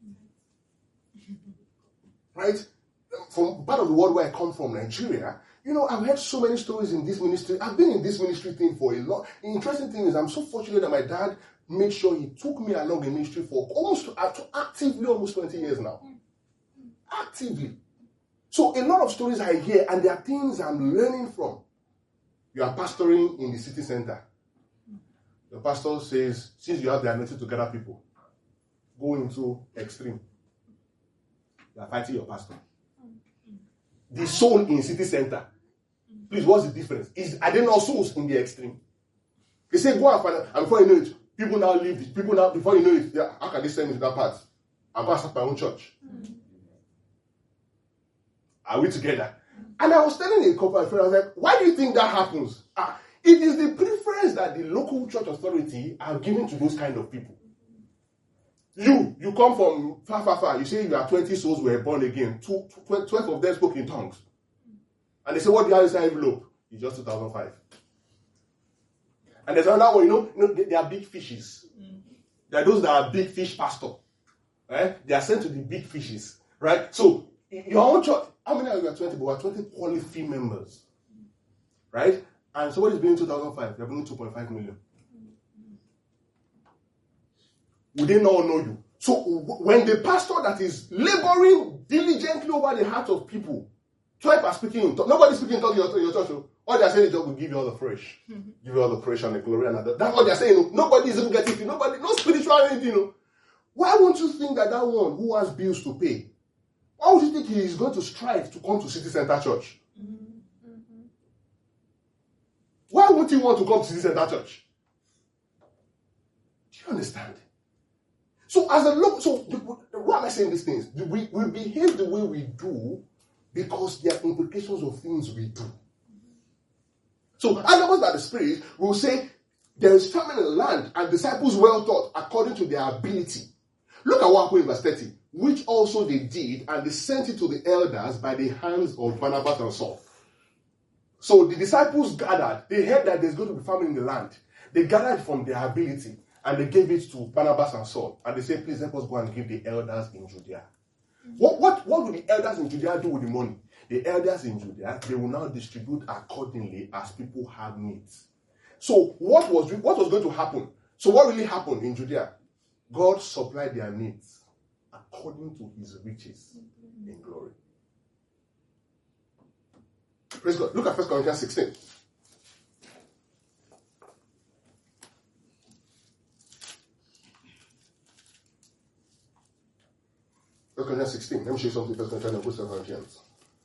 Right? From part of the world where I come from, Nigeria, you know, I've heard so many stories in this ministry. I've been in this ministry thing for a lot. The interesting thing is I'm so fortunate that my dad made sure he took me along in ministry for almost actively almost twenty years now. Actively. So a lot of stories I hear, and there are things I'm learning from. You are pastoring in the city center. The pastor says, since you have the ability to gather people, go into extreme. You are fighting your pastor. The soul in city center. Please, what's the difference? Is are there not souls in the extreme? They say, go and find out. And before you know it, people now leave. People now, before you know it, yeah, how can they send me to that part? I'm going to start my own church. Mm-hmm. Are we together? And I was telling a couple of friends, I was like, why do you think that happens? Ah, it is the preference that the local church authority are giving to those kind of people. You, you come from far, far, far. You say you are twenty souls were born again. Two, twelve of them spoke in tongues. And they say, what do you have inside envelope? It's just two thousand five. And there's another one, you know, you know they, they are big fishes. There are those that are big fish pastor. Right? They are sent to the big fishes. Right? So, your own church, how many of you are twenty? But we are twenty qualified members. Right? And somebody is bringing two thousand five. They're bringing two point five million. Would they not know you? So when the pastor that is laboring diligently over the hearts of people, twelve are speaking in tongues. Nobody's speaking in tongues in your, your church. All they're saying is just will give you all the fresh. Mm-hmm. Give you all the fresh and the glory and that. That's what they're saying. Nobody is even getting it. Nobody, no spiritual anything. Why won't you think that that one who has bills to pay, why would you think he is going to strive to come to City Center Church? Mm-hmm. Mm-hmm. Why won't he want to come to City Center Church? Do you understand? So as a look, so why am I saying these things? We, we behave the way we do because there are implications of things we do. So animals by the Spirit will say there is famine in the land and disciples well taught according to their ability. Look at what happened in verse thirty. Which also they did, and they sent it to the elders by the hands of Barnabas and Saul. So the disciples gathered. They heard that there's going to be famine in the land. They gathered from their ability. And they gave it to Barnabas and Saul. And they said, please help us go and give the elders in Judea. Mm-hmm. What, what, what will the elders in Judea do with the money? The elders in Judea, they will now distribute accordingly as people have needs. So what was, what was going to happen? So what really happened in Judea? God supplied their needs according to his riches mm-hmm. in glory. Praise God. Look at First Corinthians sixteen. First Corinthians sixteen. Let me show you something. First Corinthians and Second Corinthians.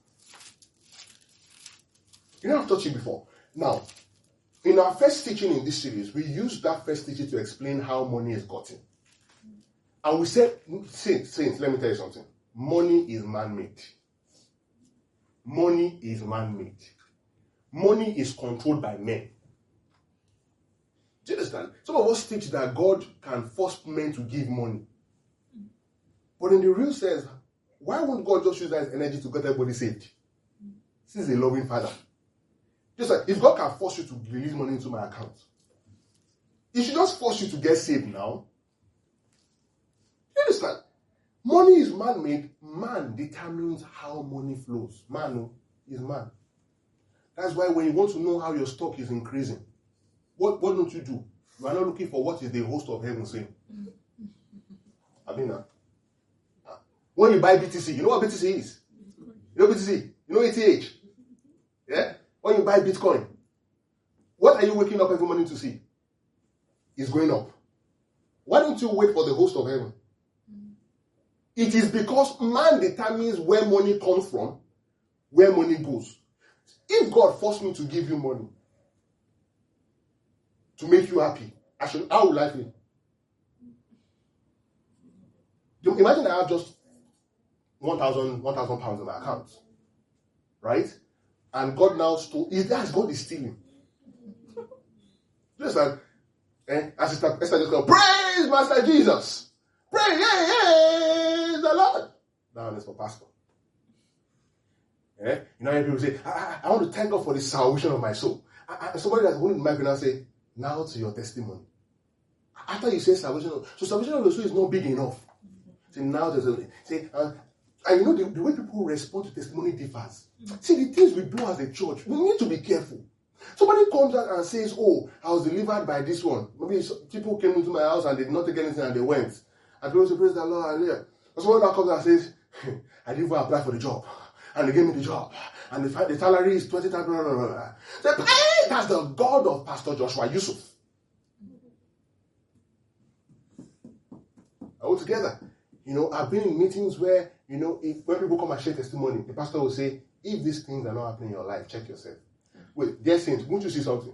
You know, I've taught you before. Now, in our first teaching in this series, we used that first teaching to explain how money is gotten. And we said, saints, saints, let me tell you something. Money is man-made. Money is man-made. Money is controlled by men. Do you understand? Some of us teach that God can force men to give money. But in the real sense, why won't God just use that energy to get everybody saved? This is a loving father. Just like, if God can force you to release money into my account, He should just force you to get saved now. You understand? Money is man-made. Man determines how money flows. Man is man. That's why when you want to know how your stock is increasing, what, what don't you do? You are not looking for what is the host of heaven saying. I mean, uh, when you buy B T C, you know what B T C is? You know B T C? You know A T H? Yeah? When you buy Bitcoin, what are you waking up every morning to see? It's going up. Why don't you wait for the host of heaven? It is because man determines where money comes from, where money goes. If God forced me to give you money to make you happy, I should, how would I feel? Imagine I have just one thousand pounds in my account, right? And God now stole, that's God is stealing. Just like, eh, as Sister Esther just go, praise Master Jesus! Praise, praise the Lord! Now it's for pastor. Eh? You know, people say, I, I, I want to thank God for the salvation of my soul. I, I, somebody that's holding the mic and now say, now to your testimony. After you say salvation, so salvation of the soul is not big enough. Say, now there's a, say, uh, and you know, the, the way people respond to testimony differs. See, the things we do as a church, we need to be careful. Somebody comes out and says, oh, I was delivered by this one. Maybe people came into my house and they did not take anything and they went. And people say, praise the Lord, hallelujah. But someone that comes and says, I didn't even apply for the job. And they gave me the job. And the, the salary is twenty thousand. Blah, blah, blah, blah. Say, hey, that's the God of Pastor Joshua Yusuf. All together. You know, I've been in meetings where, you know, if, when people come and share testimony, the pastor will say, if these things are not happening in your life, check yourself. Wait, dear saints, won't you see something?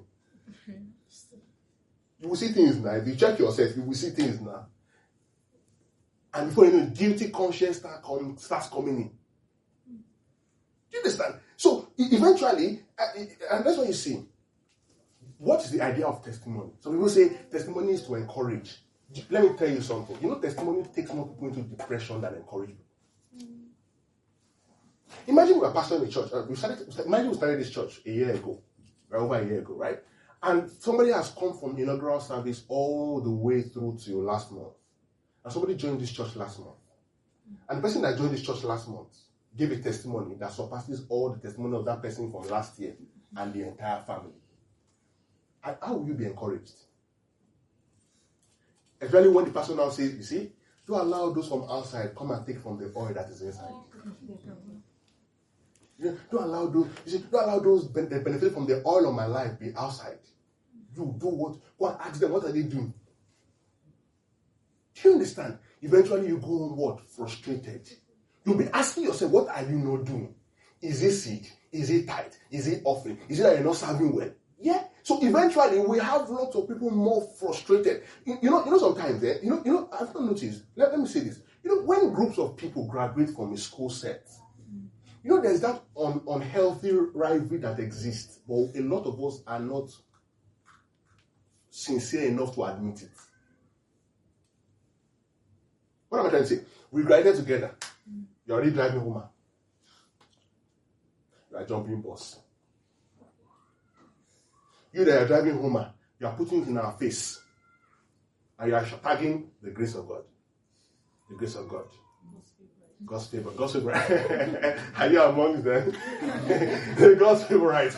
You will see things now. If you check yourself, you will see things now. And before you know, guilty conscience start com- starts coming in. Do you understand? So, eventually, and that's what you see. What is the idea of testimony? Some people say testimony is to encourage. Let me tell you something. You know, testimony takes more people into depression than encouragement. Mm. Imagine we're pastoring a church. Uh, we started, imagine we started this church a year ago, right, over a year ago, right? And somebody has come from inaugural service all the way through to last month. And somebody joined this church last month. And the person that joined this church last month gave a testimony that surpasses all the testimony of that person from last year and the entire family. And how will you be encouraged? Especially when the person now says, you see, don't allow those from outside come and take from the oil that is inside. You know, don't allow those, you see, don't allow those ben- that benefit from the oil of my life be outside. You do what? Go and ask them, what are they doing? Do you understand? Eventually you go on what? Frustrated. You'll be asking yourself, what are you not doing? Is it seed? Is it tithe? Is it offering? Is it that you're not serving well? Yeah. So eventually we have lots of people more frustrated. You, you know, you know sometimes, eh, you know, you know, I've not noticed. Let, let me say this. You know, when groups of people graduate from a school set, you know, there's that un, unhealthy rivalry that exists, but a lot of us are not sincere enough to admit it. What am I trying to say? We graduated together. You're already driving home. You are jumping bus. You that are driving home, you are putting it in our face. And you are tagging the grace of God. The grace of God. God's favor. God's favor. Are you amongst them? God's favorite.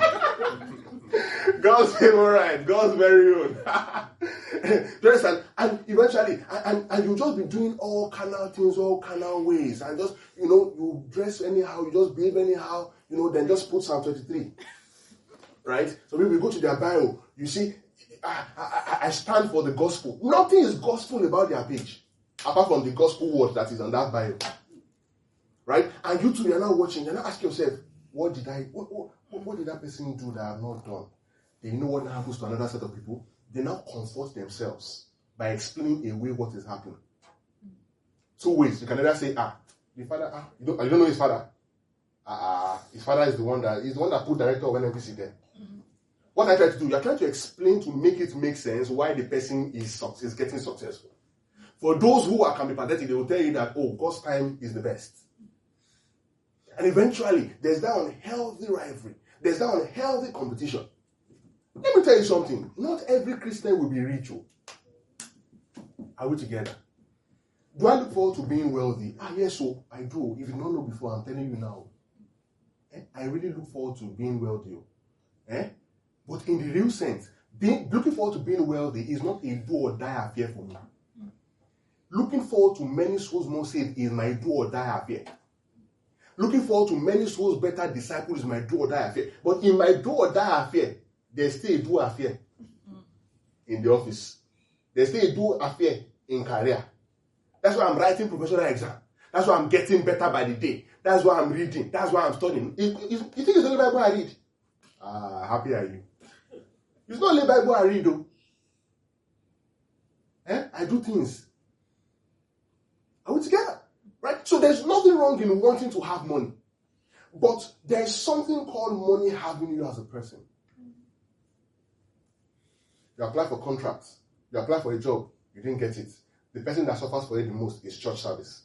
God's favorite. God's very own. and, and eventually, and, and you just be doing all carnal things, all carnal ways. And just, you know, you dress anyhow, you just behave anyhow, you know, then just put Psalm twenty-three. Right? So when we go to their bio, you see, I, I, I stand for the gospel. Nothing is gospel about their page. apart from the gospel word that is on that Bible. Right? And you two, you're now watching, you're now asking yourself, what did I, what, what, what did that person do that I have not done? Then you know what happens to another set of people? They now comfort themselves by explaining away what is happening. Two ways. You can either say, ah, the father, ah, you don't, you don't know his father. Ah, uh, his father is the one that, he's the one that put director of N N P C there. Mm-hmm. What I try to do, you're trying to explain to make it make sense why the person is, is getting successful. For those who are can be pathetic, they will tell you that, oh, God's time is the best. And eventually, there's that unhealthy rivalry. There's that unhealthy competition. Let me tell you something. Not every Christian will be rich. Are we together? Do I look forward to being wealthy? Ah, yes, so I do. If you don't know before, I'm telling you now. Eh? I really look forward to being wealthy. Eh? But in the real sense, being, looking forward to being wealthy is not a do or die affair for me. Looking forward to many souls more saved is my do or die affair. Looking forward to many souls better disciples is my do or die affair. But in my do or die affair, there's still a do affair in the office. There's still a do affair in career. That's why I'm writing professional exam. That's why I'm getting better by the day. That's why I'm reading. That's why I'm studying. You, you, you think it's only Bible I read? Ah, happy are you? It's not only Bible I read though. Eh? I do things. Are we together? Right? So there's nothing wrong in wanting to have money. But there's something called money having you as a person. You apply for contracts. You apply for a job. You didn't get it. The person that suffers for it the most is church service.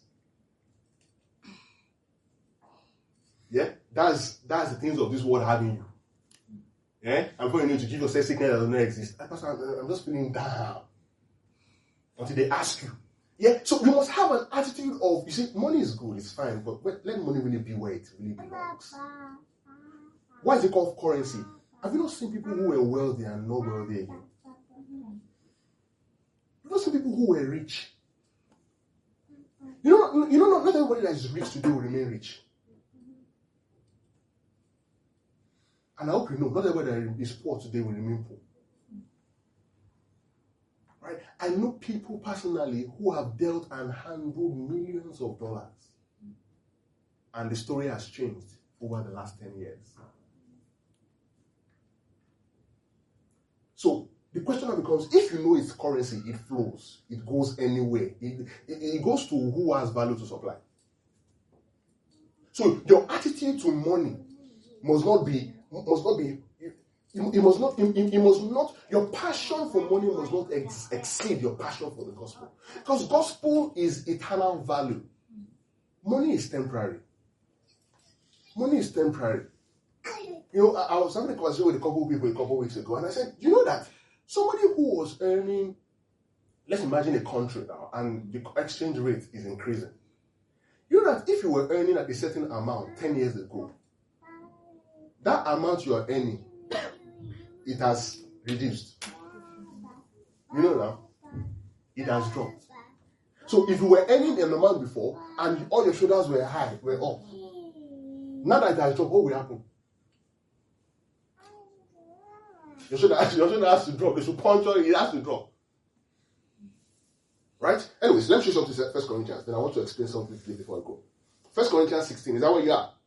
Yeah? That's that's the things of this world having you. Yeah? I'm going to need to give yourself sickness that does not exist. Pastor, I'm just feeling down. Until they ask you. Yeah? So we must have an attitude of, you see, money is good, it's fine, but let money really be where it really belongs. Why is it called currency? Have you not seen people who were wealthy and not wealthy again? You've not seen people who were rich. You know, you know, not, not everybody that is rich today will remain rich. And I hope you know, not everybody that is poor today will remain poor. Right? I know people personally who have dealt and handled millions of dollars. And the story has changed over the last ten years. So, the question now becomes, if you know its currency, it flows, it goes anywhere. It, it, it goes to who has value to supply. So, your attitude to money must not be, must not be, it, it must not, it, it must not, your passion for money must not ex, exceed your passion for the gospel. Because gospel is eternal value. Money is temporary. Money is temporary. You know, I, I was having a conversation with a couple of people a couple of weeks ago, and I said, you know that somebody who was earning, let's imagine a country now, and the exchange rate is increasing. You know that if you were earning at a certain amount ten years ago, that amount you are earning, it has reduced. You know now, it has dropped. So if you were earning an amount before, and all your shoulders were high, were up, now that it has dropped, what will happen? Your shoulder, your shoulder has to drop. They should punch on it, it has to drop. Right? Anyways, let me show you something in First Corinthians. Then I want to explain something before I go. First Corinthians sixteen, is that where you are?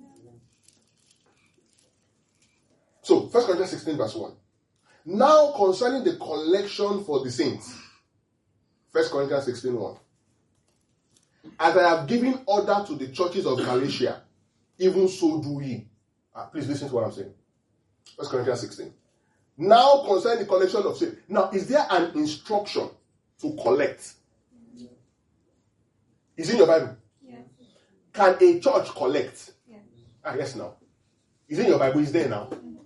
So, First Corinthians sixteen, verse one. Now concerning the collection for the saints. First Corinthians sixteen, one. As I have given order to the churches of Galatia, even so do ye. Ah, please listen to what I'm saying. First Corinthians sixteen. Now concerning the collection of saints. Now, is there an instruction to collect? Yeah. Is it in your Bible? Yeah. Can a church collect? Yeah. Ah, yes, now. Is it in your Bible? It's there now. Mm-hmm.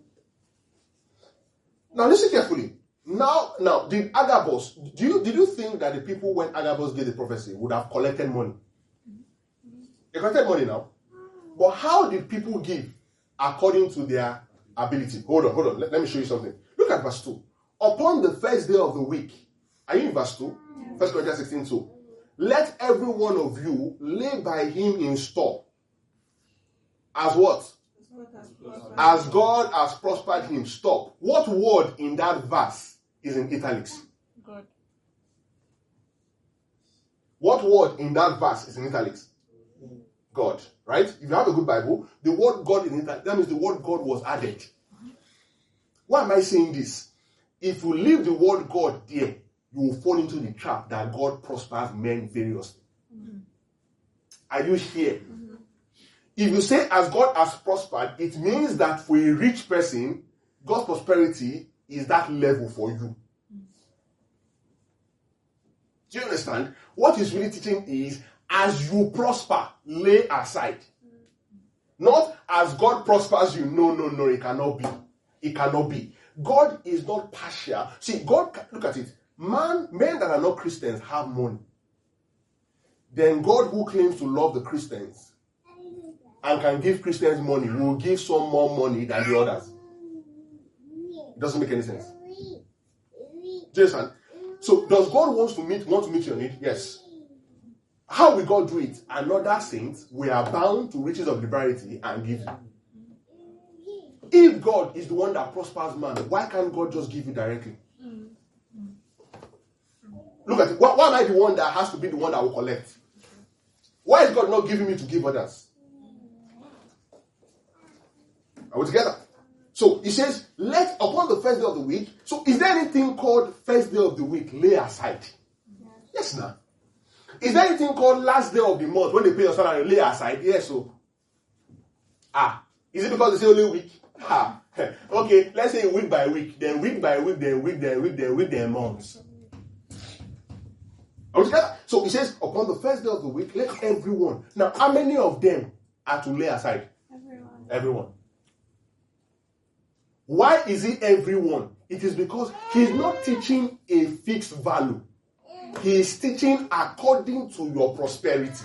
Now, listen carefully. Now, now, did Agabus, do you, did you think that the people when Agabus gave the prophecy would have collected money? Mm-hmm. They collected money now. But how did people give according to their ability? Hold on, hold on. Let, let me show you something. Look at verse two. Upon the first day of the week, are you in verse two? First Corinthians sixteen, two. Let every one of you lay by him in store. As what? As God has prospered him. Stop. What word in that verse is in italics? God. What word in that verse is in italics? God, right? If you have a good Bible, the word God in italics, that means the word God was added. Why am I saying this? If you leave the word God there, you will fall into the trap that God prospers men variously. Mm-hmm. Are you here? Mm-hmm. If you say as God has prospered, it means that for a rich person, God's prosperity is that level for you. Do you understand? What he's really teaching is, as you prosper, lay aside. Not as God prospers you. No, no, no, it cannot be. It cannot be. God is not partial. See, God, look at it. Man, men that are not Christians have money. Then God, who claims to love the Christians and can give Christians money, will give some more money than the others. It doesn't make any sense. Do you understand? So, does God want to meet want to meet your need? Yes. How will God do it? Another saint, we are bound to riches of liberality and give you. If God is the one that prospers man, why can't God just give you directly? Look at it. Why, why am I the one that has to be the one that will collect? Why is God not giving me to give others? Are we together? So he says, let upon the first day of the week. So is there anything called first day of the week lay aside? Yes, now. Is there anything called last day of the month when they pay your salary lay aside? Yes, so. Ah, is it because they say only week? Ah, okay, let's say week by week, then week by week, then week, then week, then week, then months. Are we together? So he says, upon the first day of the week, let everyone. Now, how many of them are to lay aside? Everyone. Everyone. Why is it everyone? It is because he's not teaching a fixed value. He is teaching according to your prosperity.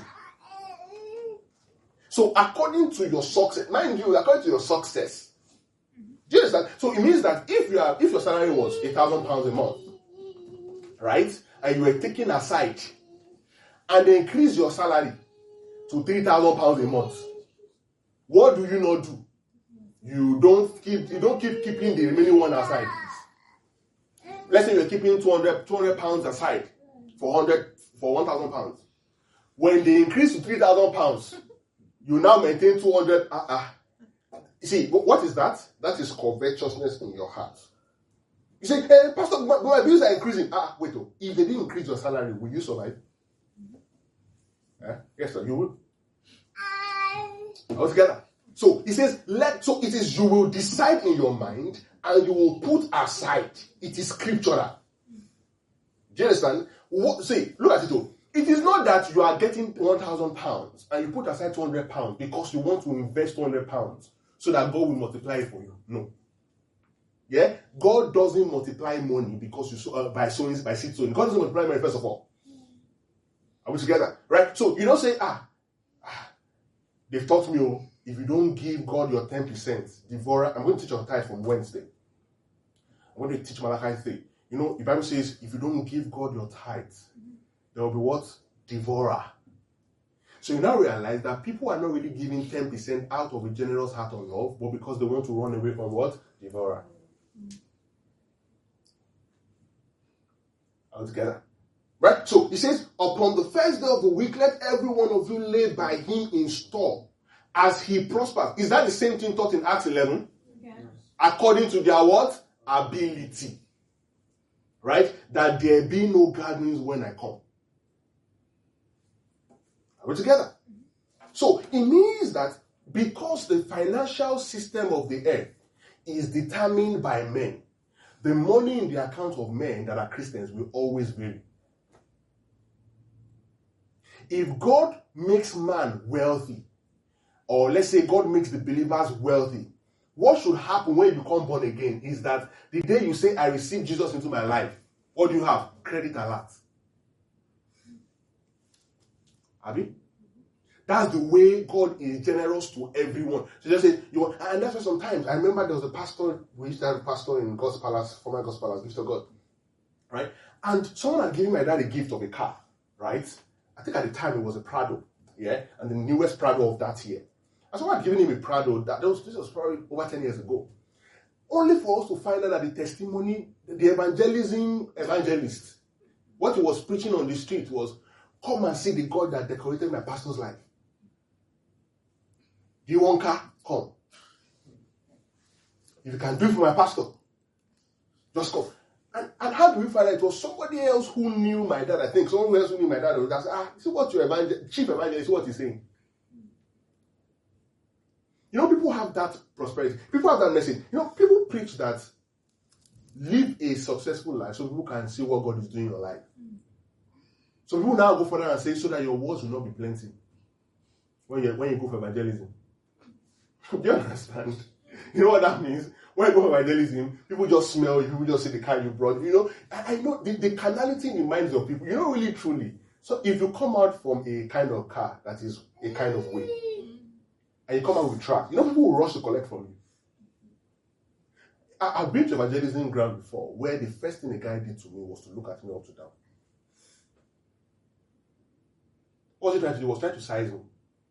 So according to your success, mind you, according to your success. Do you understand? So it means that if you are, if your salary was a thousand pounds a month, right, and you were taking aside, and they increase your salary to three thousand pounds a month, what do you not do? You don't keep you don't keep keeping the remaining one aside. Let's say you're keeping two hundred, two hundred pounds aside for one hundred for one thousand pounds. When they increase to three thousand pounds, you now maintain two hundred. Uh, uh. You see, what is that? That is covetousness in your heart. You say, hey, Pastor, my, my bills are increasing. Ah, wait, oh, if they didn't increase your salary, will you survive? Eh? Yes, sir, you will. All together. So he says, let so it is you will decide in your mind and you will put aside. It is scriptural. Do you understand? What, see, look at it all. It is not that you are getting one thousand pounds and you put aside two hundred pounds because you want to invest two hundred pounds so that God will multiply it for you. No. Yeah? God doesn't multiply money because you sow, uh, by sowing, by seed sowing. God doesn't multiply money first of all. Are we together? Right? So you don't say, ah, ah they've taught me, oh, if you don't give God your ten percent, devourer. I'm going to teach on tithe from Wednesday. I'm going to teach Malachi three. You know, the Bible says, if you don't give God your tithe, there will be what? Devourer. So you now realize that people are not really giving ten percent out of a generous heart of love, but because they want to run away from what? Devourer. All together. Right? So he says, upon the first day of the week, let every one of you lay by him in store, as he prospers. Is that the same thing taught in Acts eleven? Yes. According to their what? Ability. Right? That there be no gatherings when I come. Are we together? So it means that because the financial system of the earth is determined by men, the money in the account of men that are Christians will always vary. If God makes man wealthy, or let's say God makes the believers wealthy, what should happen when you become born again is that the day you say, I receive Jesus into my life, what do you have? Credit alert. Abi? That's the way God is generous to everyone. So just say, you want, and that's why sometimes, I remember there was a pastor, we used to have a pastor in God's Palace, former God's Palace, Mister God, right? And someone had given my dad a gift of a car, right? I think at the time it was a Prado, yeah? And the newest Prado of that year. And someone had given him a Prado, that, that was, this was probably over ten years ago. Only for us to find out that the testimony, the evangelism evangelist, what he was preaching on the street was, Come and see the God that decorated my pastor's life. Do you want car? Come. If you can do it for my pastor, just come. And, and how do we find out? It was somebody else who knew my dad, I think. Someone else who knew my dad would ask, ah, see what your evangel- chief evangelist, what he's saying. You know, people have that prosperity. People have that message. You know, people preach that live a successful life so people can see what God is doing in your life. So people now go further and say, so that your words will not be plenty when you, when you go for evangelism. Do you understand? You know what that means? When you go for evangelism, people just smell you, people just see the car you brought. You know, I, I know the, the carnality in the minds of people, you know, really truly. So if you come out from a kind of car that is a kind of way, and you come out with track, you know, people will rush to collect from you. I, I've been to evangelism ground before, where the first thing the guy did to me was to look at me up to down. What was he trying to do? He was trying to size me.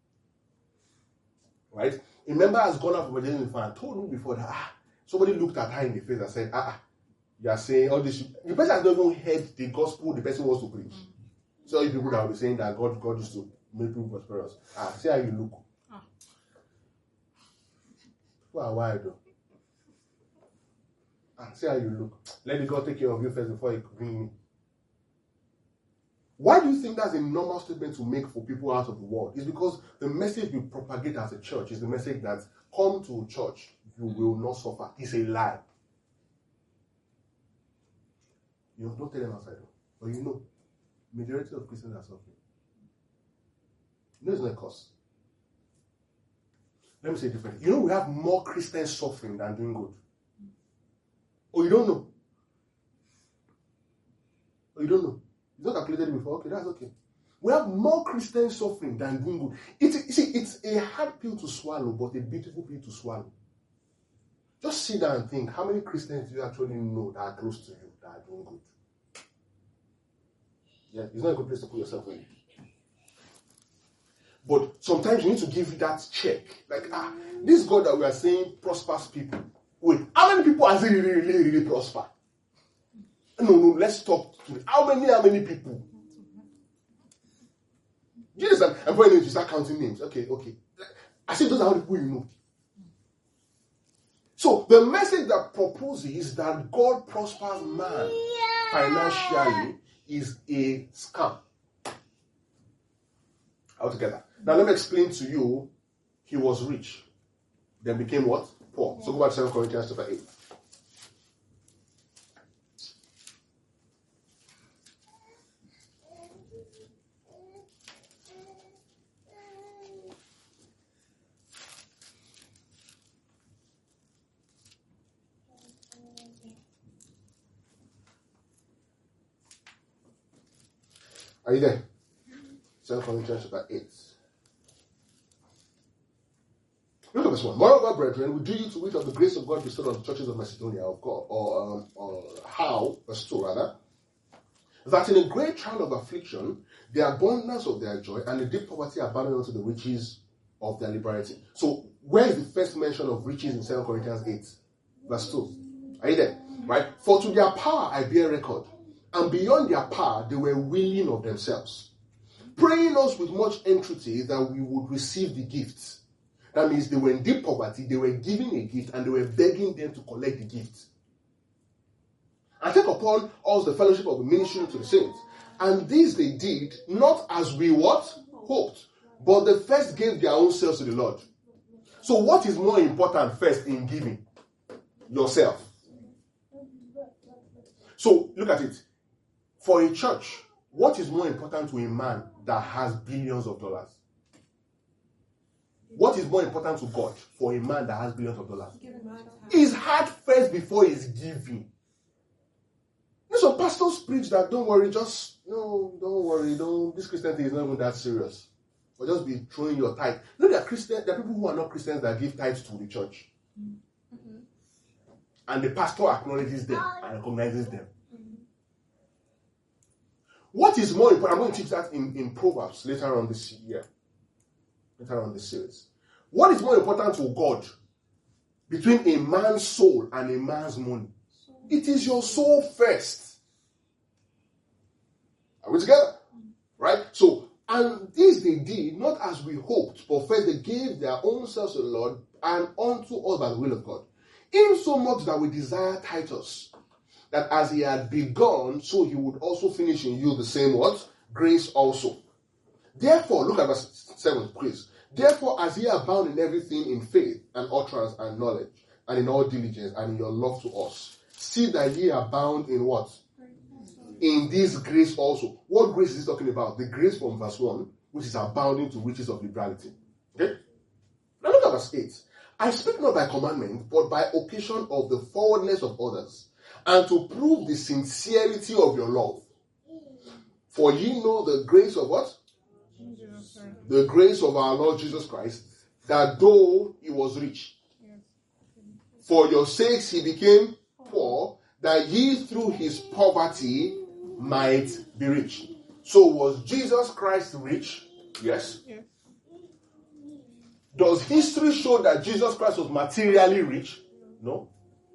Right? A member has gone out from evangelism and told me before that, ah, somebody looked at her in the face and said, ah, you are saying all this. The person has not even heard the gospel the person wants to preach. So you people that will be saying that God, God used to make people prosperous. Ah, see how you look. Wow, why though? Ah, see how you look. Let the God take care of you first before you bring me. Why do you think that's a normal statement to make for people out of the world? It's because the message we propagate as a church is the message that come to church, you will not suffer. It's a lie. You know, don't tell them outside. But you know, majority of Christians are suffering. You know it's not a cause. Let me say it differently. You know we have more Christians suffering than doing good. Oh, you don't know? Oh, you don't know? It's not calculated before. Okay, that's okay. We have more Christians suffering than doing good. It's, see, it's a hard pill to swallow, but a beautiful pill to swallow. Just sit down and think, how many Christians do you actually know that are close to you that are doing good? Yeah, it's not a good place to put yourself in. But sometimes you need to give that check. Like, ah, this God that we are saying prospers people. Wait, how many people has he really, really, really prospered? No, no, let's talk to it. How many, how many people? Do you understand? And when you start counting names, okay, okay. I say those are all the people you know. So the message that proposes that God prospers man financially is a scam. Altogether. Now let me explain to you. He was rich, then became what? Poor. So go back to Second Corinthians chapter eight. Are you there? Second Corinthians chapter eight. Look at this one. Moreover, brethren, we do you to wit of the grace of God bestowed on the churches of Macedonia, of God, or, um, or how, verse two rather, that in a great trial of affliction, the abundance of their joy and the deep poverty abounded unto the riches of their liberality. So, where is the first mention of riches in Second Corinthians eight? Verse two. Are you there? Right? For to their power I bear record, and beyond their power they were willing of themselves, praying us with much entreaty that we would receive the gifts. That means they were in deep poverty, they were giving a gift, and they were begging them to collect the gift. And take upon us the fellowship of the ministry to the saints. And this they did, not as we what? Hoped. But they first gave their own selves to the Lord. So what is more important first in giving? Yourself. So look at it. For a church, what is more important to a man that has billions of dollars? What is more important to God for a man that has billions of dollars? His heart first before his giving. You know, some pastors preach that don't worry, just no, don't worry, don't. This Christian thing is not even that serious. But just be throwing your tithe. You know, there are Christians, there are people who are not Christians that give tithes to the church, mm-hmm. and the pastor acknowledges them and recognizes them. Mm-hmm. What is more important? I'm going to teach that in, in Proverbs later on this year. Later on this series. What is more important to God between a man's soul and a man's money? It is your soul first. Are we together? Right? So, and this they did not as we hoped, but first they gave their own selves to the Lord and unto us by the will of God. Insomuch that we desire Titus, that as he had begun, so he would also finish in you the same what? Grace also. Therefore, look at verse seven, please. Therefore, as ye abound in everything in faith and utterance and knowledge, and in all diligence and in your love to us, see that ye abound in what? In this grace also. What grace is he talking about? The grace from verse one, which is abounding to riches of liberality. Okay? Now look at verse eight. I speak not by commandment, but by occasion of the forwardness of others, and to prove the sincerity of your love. For ye know the grace of what? The grace of our Lord Jesus Christ, that though he was rich, for your sakes he became poor, that ye through his poverty might be rich. So was Jesus Christ rich? Yes. Yes. Does history show that Jesus Christ was materially rich? No.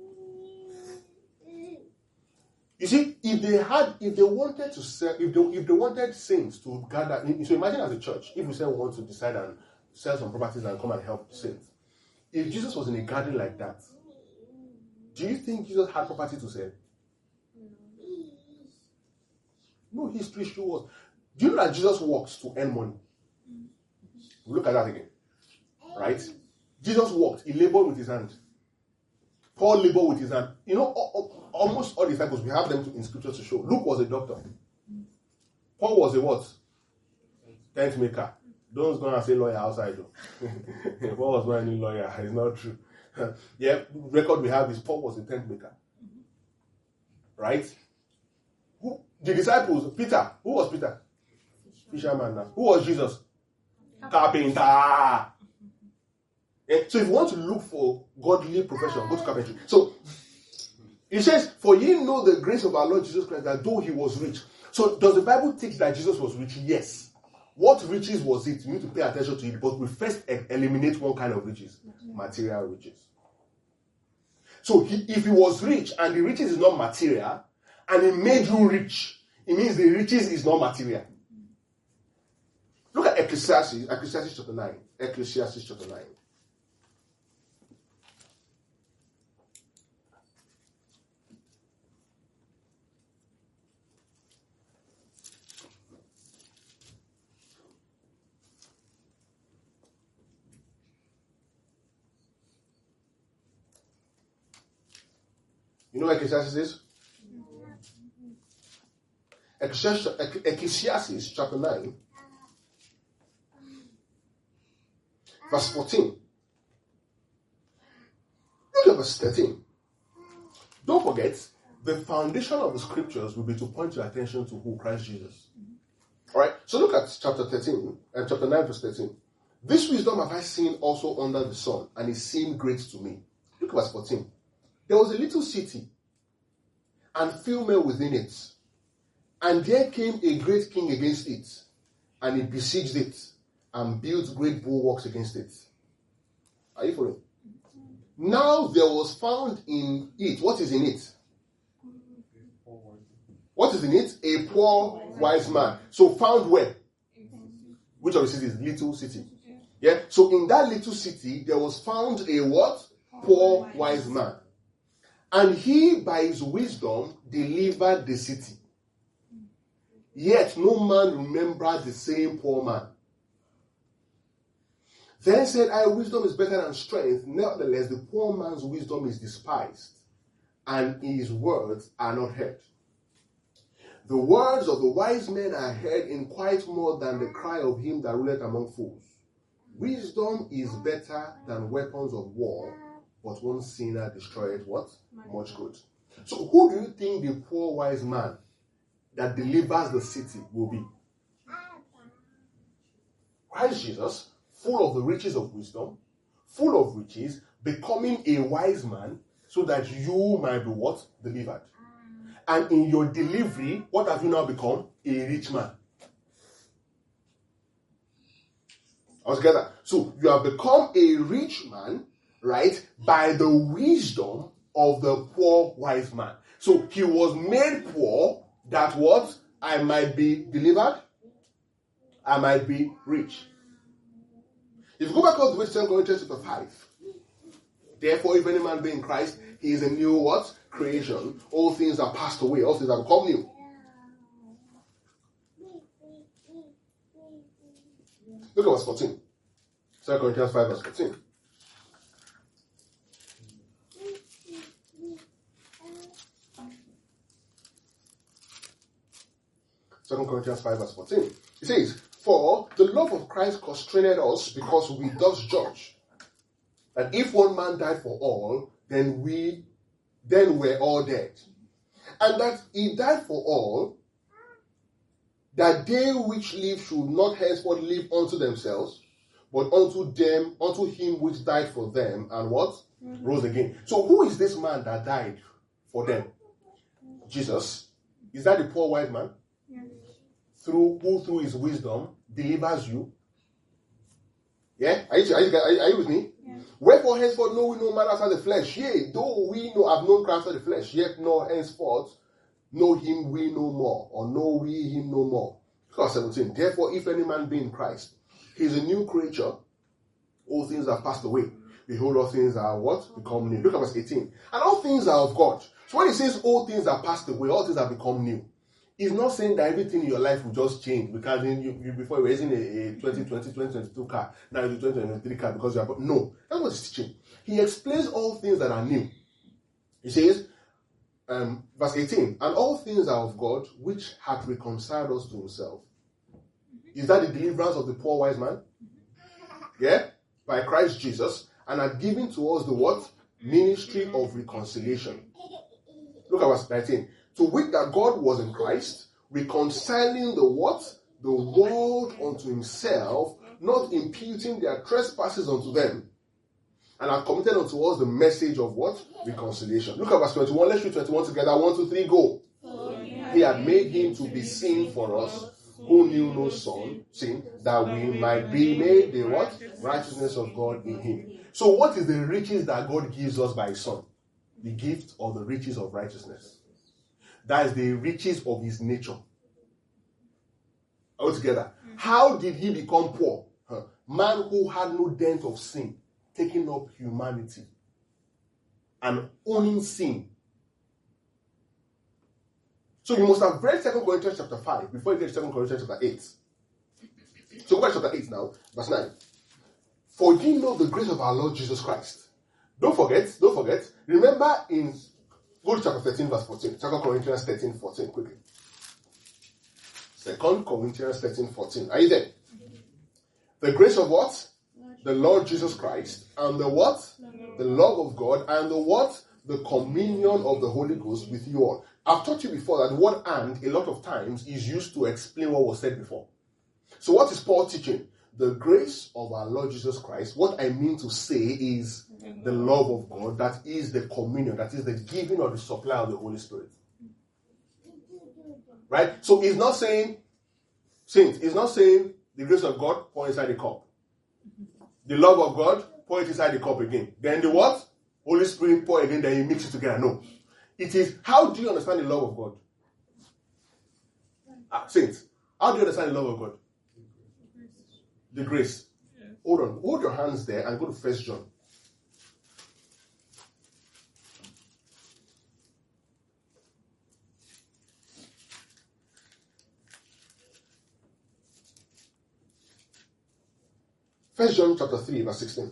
You see, if they had, if they wanted to sell, if they, if they wanted saints to gather, so imagine as a church, if we say we want to decide and sell some properties and come and help saints. If Jesus was in a garden like that, do you think Jesus had property to sell? No, history shows us. Do you know that Jesus works to earn money? Look at that again. Right? Jesus worked. He labored with his hand. Paul labored with his hand. You know, almost all the disciples, we have them in scripture to show. Luke was a doctor. Paul was a what? Tent maker. Don't go and say lawyer outside though. Paul was not any lawyer. It's not true. Yeah, the record we have is Paul was a tent maker. Right? Who, the disciples, Peter. Who was Peter? Fisherman now. Who was Jesus? Carpenter. Yeah? So if you want to look for godly profession, go to carpentry. So it says, for ye know the grace of our Lord Jesus Christ, that though he was rich. So does the Bible teach that Jesus was rich? Yes. What riches was it? You need to pay attention to it, but we first eliminate one kind of riches. Material riches. So he, if he was rich and the riches is not material, and he made you rich, it means the riches is not material. Look at Ecclesiastes, Ecclesiastes chapter nine. Ecclesiastes chapter nine. You know what Ecclesiastes is? Ecclesiastes, Ecclesiastes chapter nine, verse fourteen. Look at verse thirteen. Don't forget, the foundation of the scriptures will be to point your attention to who? Christ Jesus. Alright, so look at chapter thirteen, and uh, chapter nine, verse thirteen. This wisdom have I seen also under the sun, and it seemed great to me. Look at verse fourteen. There was a little city, and few men within it. And there came a great king against it, and he besieged it, and built great bulwarks against it. Are you following? Now there was found in it, what is in it? What is in it? A poor wise man. So found where? Which of the cities? Little city. Yeah. So in that little city, there was found a what? Poor wise man. And he, by his wisdom, delivered the city. Yet no man remembered the same poor man. Then said I, wisdom is better than strength. Nevertheless, the poor man's wisdom is despised, and his words are not heard. The words of the wise men are heard in quite more than the cry of him that ruleth among fools. Wisdom is better than weapons of war, but one sinner destroyeth what? Much good. So who do you think the poor wise man that delivers the city will be? Christ Jesus, full of the riches of wisdom, full of riches, becoming a wise man so that you might be what? Delivered. And in your delivery, what have you now become? A rich man. All together. So you have become a rich man, right, by the wisdom of the poor wise man. So he was made poor that what? I might be delivered. I might be rich. If you go back all the way to Second Corinthians chapter five, therefore, if any man be in Christ, he is a new what? Creation. All things are passed away. All things have become new. Look at verse fourteen. Second Corinthians five verse fourteen. Second Corinthians five verse fourteen. It says, for the love of Christ constrained us, because we thus judge that if one man died for all, then we then we're all dead. And that he died for all, that they which live should not henceforth live unto themselves, but unto them, unto him which died for them, and what? Mm-hmm. Rose again. So who is this man that died for them? Jesus. Is that the poor white man? Yes. Through who through his wisdom delivers you? Yeah? Are you, are you, are you with me? Yeah. Wherefore henceforth know we no man after the flesh. Yea, though we know have known Christ after the flesh, yet no henceforth know him we no more, or know we him no more. Verse seventeen. Therefore, if any man be in Christ, he is a new creature. All things are passed away. Behold, all things are what? Become new. Look at verse eighteen. And all things are of God. So when he says all things are passed away, all things have become new, he's not saying that everything in your life will just change because in you, you, before you were using a, a twenty twenty, twenty twenty-two car, now you do twenty twenty-three car because you are. No, that's what he's teaching. He explains all things that are new. He says, um, verse eighteen, and all things are of God, which hath reconciled us to himself. Is that the deliverance of the poor wise man? Yeah? By Christ Jesus, and hath given to us the what? Ministry of reconciliation. Look at verse nineteen. To wit that God was in Christ, reconciling the what? The world unto himself, not imputing their trespasses unto them, and hath committed unto us the message of what? Reconciliation. Look at verse twenty-one. Let's read twenty-one together. One, two, three, go. He had made him to be sin for us, who knew no son, sin, that we might be made the what? Righteousness of God in him. So what is the riches that God gives us by his son? The gift or the riches of righteousness. That is the riches of his nature. Altogether. How did he become poor? Huh. Man who had no dent of sin, taking up humanity and owning sin. So you must have read Second Corinthians chapter five before you get to Second Corinthians chapter eight. So go back to chapter eight now, verse nine. For ye know the grace of our Lord Jesus Christ. Don't forget, don't forget. Remember in, go to chapter thirteen, verse fourteen. Second Corinthians thirteen, fourteen, quickly. Second Corinthians thirteen, fourteen. Are you there? The grace of what? The Lord Jesus Christ. And the what? The love of God. And the what? The communion of the Holy Ghost with you all. I've taught you before that the word "and" a lot of times is used to explain what was said before. So what is Paul teaching? The grace of our Lord Jesus Christ. What I mean to say is the love of God. That is the communion. That is the giving or the supply of the Holy Spirit. Right? So he's not saying, saints, he's not saying the grace of God, pour inside the cup. The love of God, pour it inside the cup again. Then the what? Holy Spirit, pour again, then you mix it together. No. It is, how do you understand the love of God? Ah, saints, how do you understand the love of God? The grace. Yeah. Hold on. Hold your hands there and go to First John. First John chapter three, verse sixteen.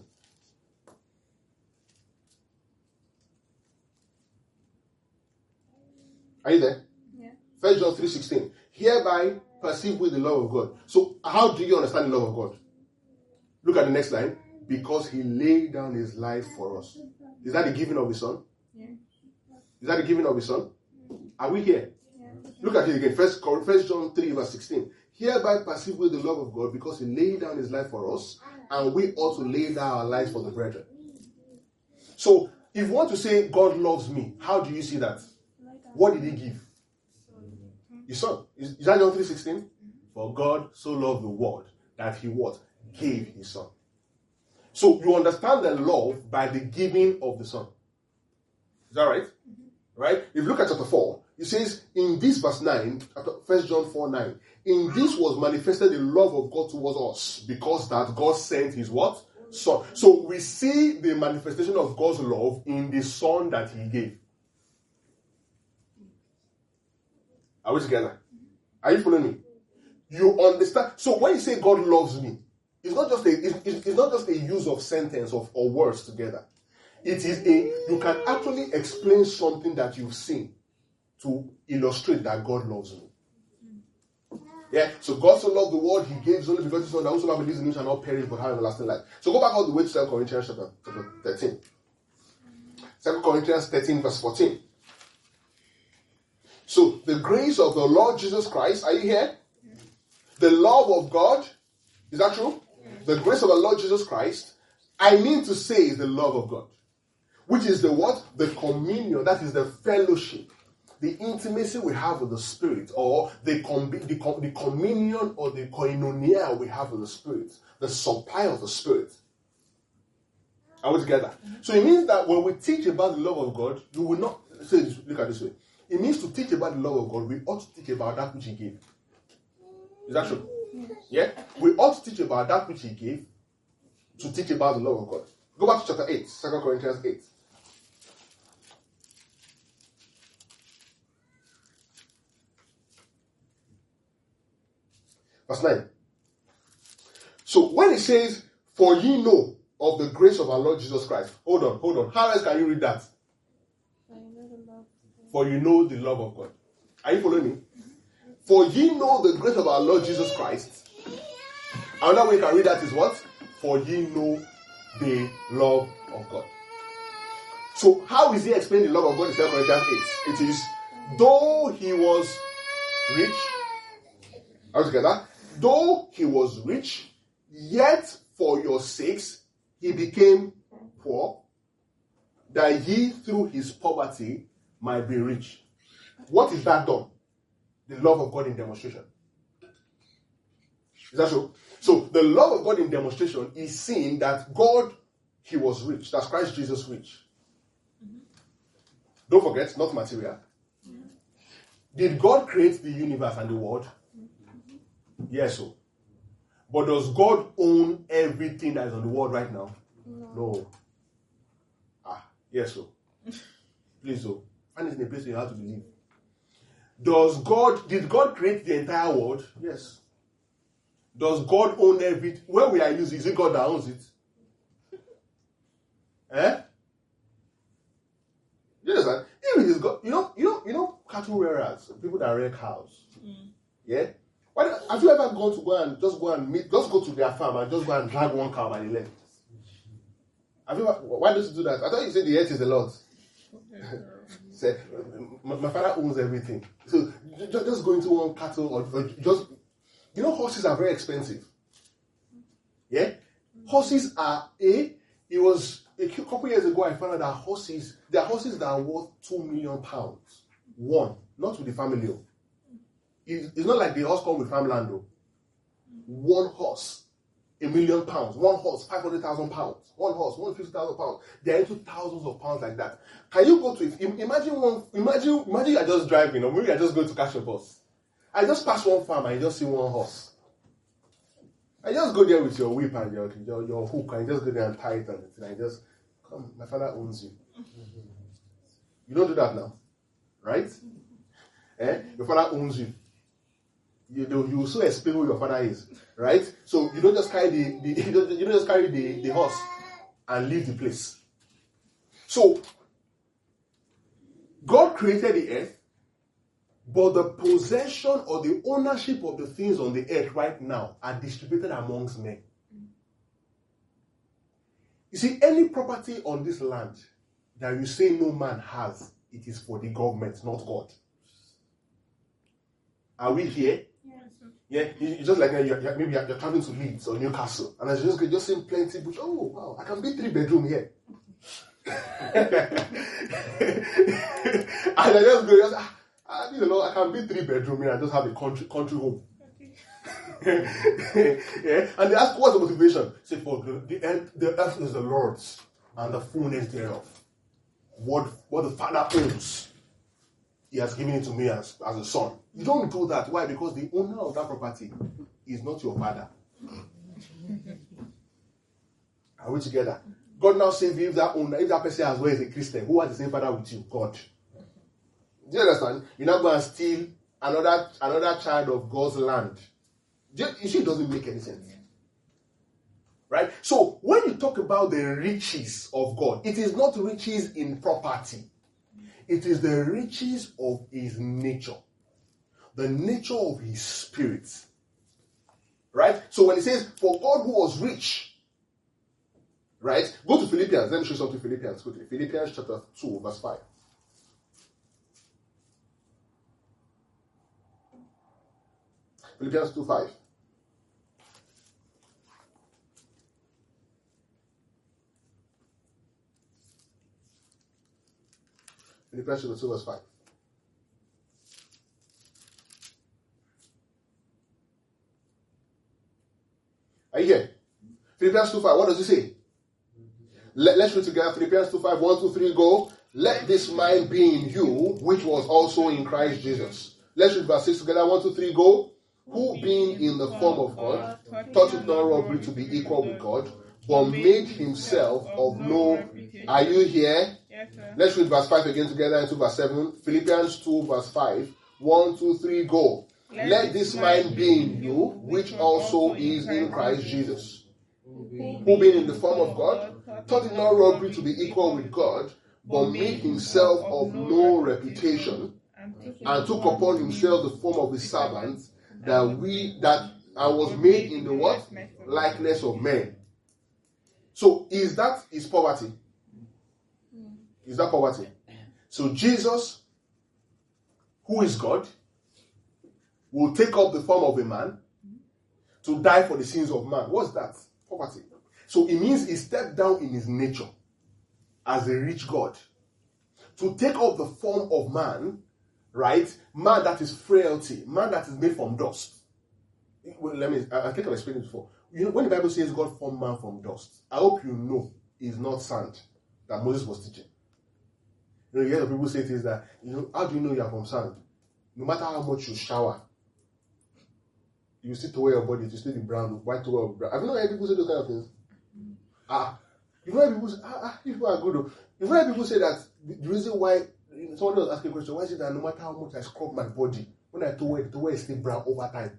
Are you there? Yeah. First John three sixteen. Hereby perceive we the love of God. So how do you understand the love of God? Look at the next line. Because he laid down his life for us. Is that the giving of his son? Yeah. Is that the giving of his son? Are we here? Yeah. Look at it again. First, First John three verse sixteen. Hereby perceive we the love of God, because he laid down his life for us, and we also lay down our lives for the brethren. So if you want to say God loves me, how do you see that? What did he give? His son. Is, is that John three sixteen? For God so loved the world that he what? Gave his son. So you understand the love by the giving of the son. Is that right? Mm-hmm. Right? If you look at chapter four, it says in this verse nine, First John four nine, in this was manifested the love of God towards us, because that God sent his what? Son. So we see the manifestation of God's love in the Son that he gave. Are we together? Are you following me? You understand? So when you say God loves me, it's not just a it's, it's not just a use of sentence of or words together. It is a you can actually explain something that you've seen to illustrate that God loves me. Yeah. So God so loved the world, he gave his only begotten Son, that whosoever believes in him shall not perish but have everlasting life. So go back all the way to Second Corinthians chapter, chapter thirteen. Second Corinthians thirteen, verse fourteen. So the grace of the Lord Jesus Christ, are you here? The love of God, is that true? The grace of the Lord Jesus Christ, I mean to say is the love of God. Which is the what? The communion, that is the fellowship, the intimacy we have with the Spirit, or the, com- the, com- the communion or the koinonia we have with the Spirit, the supply of the Spirit. Are we together? So it means that when we teach about the love of God, you will not, say this, look at this way. It means to teach about the love of God, we ought to teach about that which he gave. Is that true? Yeah? We ought to teach about that which he gave to teach about the love of God. Go back to chapter eight, Second Corinthians eight. Verse nine. So when it says, for ye know of the grace of our Lord Jesus Christ. Hold on, hold on. How else can you read that? For you know the love of God. Are you following me? For ye know the grace of our Lord Jesus Christ. Another way you can read that is what? For ye know the love of God. So how is he explaining the love of God in Second Corinthians eight? It is, though he was rich, are we together? Though he was rich, yet for your sakes he became poor, that ye through his poverty might be rich. What is that done? The love of God in demonstration. Is that so? So the love of God in demonstration is seeing that God, he was rich. That's Christ Jesus rich. Mm-hmm. Don't forget, not material. Mm-hmm. Did God create the universe and the world? Mm-hmm. Yes, so. But does God own everything that is on the world right now? No. no. Ah, yes, so. Please, so. Find it in a place where you have to believe. Does God, did God create the entire world? Yes. Does God own everything? Where we are using, is it God that owns it? Eh? You understand? If it is God, you know, you know, you know, cattle rearers, people that rear cows. Mm. Yeah? Why, have you ever gone to go and just go and meet, just go to their farm and just go and drag one cow by the leg? Have you ever, why don't you do that? I thought you said the earth is the Lord's. Say, my, my father owns everything. So just go into one cattle or, or just, you know, horses are very expensive. Yeah? Horses are a, it was a couple years ago I found out that horses, there are horses that are worth two million pounds. One, not with the family. It, it's not like the horse come with farmland though. One horse, a million pounds. One horse, five hundred thousand pounds. One horse, one hundred fifty thousand pounds. They're into thousands of pounds like that. Can you go to it? Imagine one, imagine, imagine you're just driving, or maybe you're just going to catch a bus. I just pass one farm and you just see one horse. I just go there with your whip and your, your, your hook and you just go there and tie it on it. And I just, come, my father owns you. You don't do that now. Right? Eh? Your father owns you. You do, you also explain who your father is. Right? So you don't just carry the, the you, don't, you don't just carry the, the horse and leave the place. So, God created the earth, but the possession or the ownership of the things on the earth right now are distributed amongst men. You see, any property on this land that you say no man has, it is for the government, not God. Are we here? Yes. Yeah, it's just like you're, you're, maybe you're, you're traveling to Leeds or Newcastle, and I just just see plenty bush. Oh wow, I can build three bedroom here. And I just go, just, ah, I need a lot. I can build three bedroom here and just have a country country home. Okay. Yeah, and they ask, what's the motivation? Say, for the, the earth, the earth is the Lord's and the fullness thereof. What what the Father owns. he has given it to me as, as a son. You don't do that. Why? Because the owner of that property is not your father. Are we together? God now says if that owner, if that person as well is a Christian, who has the same father with you? God. Do you understand? You're not going to steal another another child of God's land. You see, it doesn't make any sense. Right? So, when you talk about the riches of God, it is not riches in property. It is the riches of his nature. The nature of his spirit. Right? So, when it says, for God who was rich, right? Go to Philippians. Let me show you something Philippians quickly. Philippians chapter two, verse five. Philippians two, five. Philippians chapter two, verse five. Are you here? Philippians two, five. What does it say? Let, let's read together. Philippians two, five. one, two, three, go. Let this mind be in you, which was also in Christ Jesus. Let's read verse six together. one, two, three, go. Who being in the form of God, thought it not robbery to be equal with God, but made himself of no. Are you here? Yes, sir. Let's read verse five again together into verse seven. Philippians two, verse five. one, two, three, go. Let, Let this mind be in you, which also is in Christ Jesus. Who being in the form of God, thought it not robbery to be equal with God, but made himself of no reputation, and took upon himself the form of a servant, that we that I was made in the what? Likeness of men. So is that is poverty? Is that poverty? So Jesus, who is God, will take up the form of a man to die for the sins of man. What's that? Poverty. So it means he stepped down in his nature as a rich God to take up the form of man, right? Man that is frailty, man that is made from dust. Well, let me, I, I think I've explained it before. You know, when the Bible says God formed man from dust, I hope you know it's not sand that Moses was teaching. You know, you hear people say things that, you know, how do you know you are from sand? No matter how much you shower, you still to wear your body, you still be brown, white to wear brown. Have you not heard people say those kind of things? Ah, you know, people say, ah, ah, people are good. You know, people say that the, the reason why, someone else asking a question, why is it that no matter how much I scrub my body, when I to wear it, to wear is still brown over time?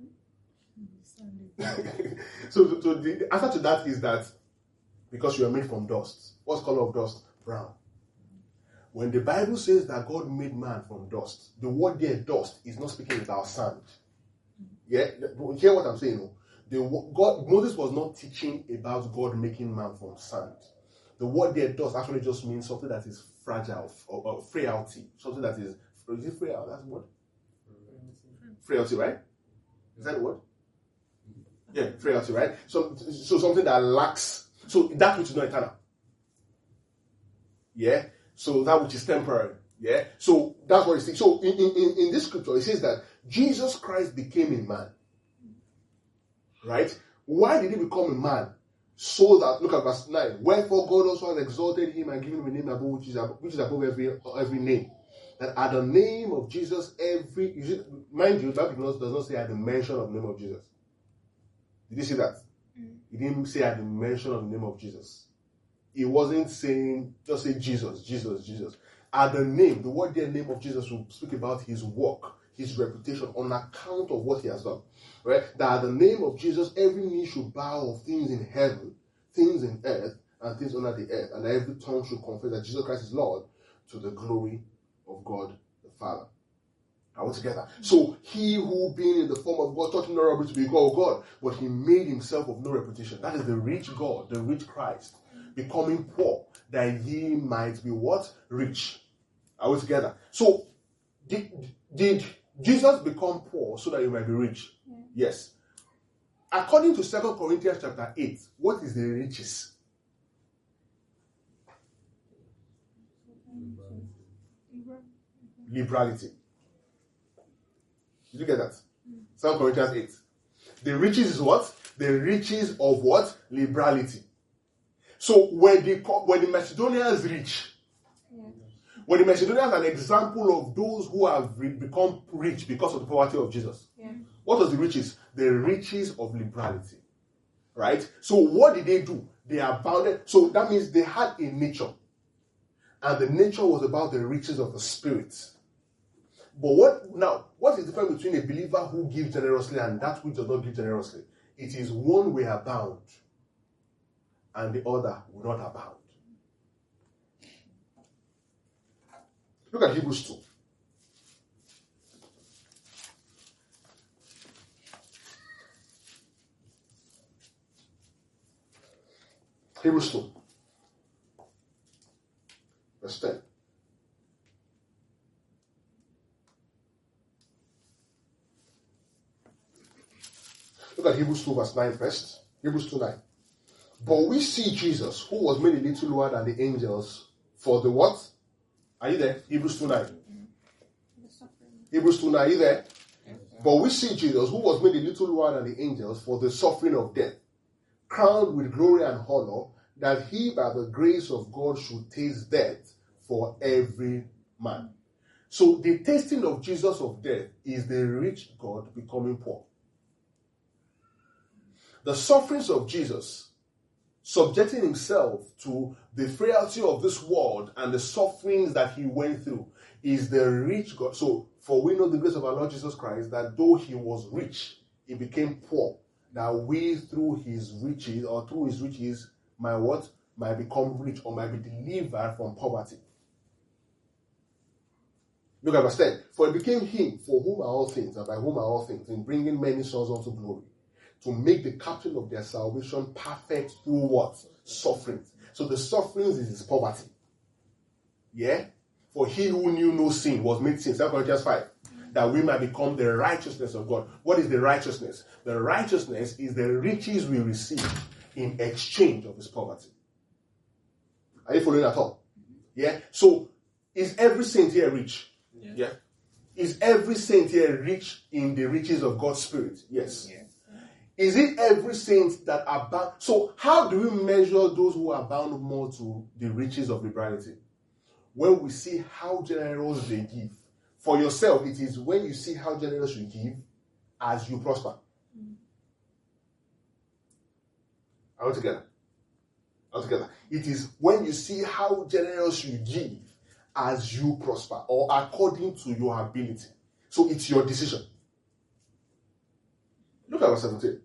so, so the answer to that is that because you are made from dust. What's the color of dust? Brown. When the Bible says that God made man from dust, the word there, dust, is not speaking about sand. Yeah, hear what I'm saying. No? The God, Moses was not teaching about God making man from sand. The word there, dust, actually just means something that is fragile or, or frailty. Something that is, is it frail? That's what? Frailty, right? Is that the word? Yeah, frailty, right? So, so something that lacks. So that which is not eternal. Yeah. So that which is temporary. Yeah. So that's what it says. So in, in, in this scripture, it says that Jesus Christ became a man. Right? Why did he become a man? So that, look at verse nine. Wherefore God also has exalted him and given him a name above which is above, which is above every every name. That at the name of Jesus, every, mind you, the Bible does not say at the mention of the name of Jesus. Did you see that? Mm. He didn't say at the mention of the name of Jesus. He wasn't saying, just say Jesus, Jesus, Jesus. At the name, the word there, name of Jesus, will speak about his work, his reputation, on account of what he has done. Right? That at the name of Jesus, every knee should bow of things in heaven, things in earth, and things under the earth. And every tongue should confess that Jesus Christ is Lord, to the glory of God the Father. Are we together? So he who being in the form of God thought not robbery to be equal with God, but he made himself of no reputation. That is the rich God, the rich Christ, becoming poor, that he might be what? Rich. Are we together? So did, did Jesus become poor so that he might be rich? Yeah. Yes. According to Second Corinthians chapter eight, what is the riches? Liberality. Did you get that? Second Corinthians eight. The riches is what? The riches of what? Liberality. So when the when the Macedonians reach, yeah. Were the Macedonians an example of those who have re- become rich because of the poverty of Jesus? Yeah. What was the riches? The riches of liberality. Right? So what did they do? They abounded. So that means they had a nature. And the nature was about the riches of the Spirit. But what now, what is the difference between a believer who gives generously and that which does not give generously? It is one will abound and the other will not abound. Look at Hebrews two. Hebrews two. Verse ten. Look at Hebrews two verse nine first. Hebrews two nine. But we see Jesus, who was made a little lower than the angels, for the what? Are you there? Hebrews two nine. Hebrews two nine, are you there? But we see Jesus, who was made a little lower than the angels, for the suffering of death, crowned with glory and honor, that he by the grace of God should taste death for every man. So the tasting of Jesus of death is the rich God becoming poor. The sufferings of Jesus, subjecting himself to the frailty of this world and the sufferings that he went through, is the rich God. So, for we know the grace of our Lord Jesus Christ, that though he was rich, he became poor, that we through his riches, or through his riches, might what? Might become rich, or might be delivered from poverty. Look at verse ten. For it became him for whom are all things, and by whom are all things, in bringing many sons unto glory, to make the captain of their salvation perfect through what? Sufferings. So the sufferings is his poverty. Yeah? For he who knew no sin was made sin. Second Corinthians five. That we might become the righteousness of God. What is the righteousness? The righteousness is the riches we receive in exchange of his poverty. Are you following at all? Yeah? So, is every saint here rich? Yeah. Yeah? Is every saint here rich in the riches of God's Spirit? Yes. Yeah. Is it every saint that abound? So how do we measure those who abound more to the riches of liberality? When we see how generous they give. For yourself, it is when you see how generous you give as you prosper. Mm. Are we together? Are we together? It is when you see how generous you give as you prosper, or according to your ability. So it's your decision. Look at verse seventeen.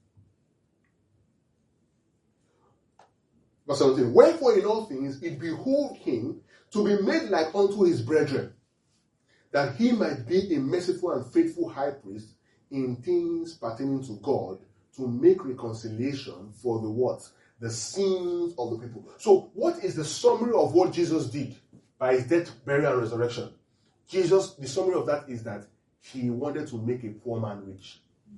Verse seventeen. Wherefore in all things it behooved him to be made like unto his brethren, that he might be a merciful and faithful high priest in things pertaining to God, to make reconciliation for the what? The sins of the people. So what is the summary of what Jesus did by his death, burial, and resurrection? Jesus, the summary of that is that he wanted to make a poor man rich.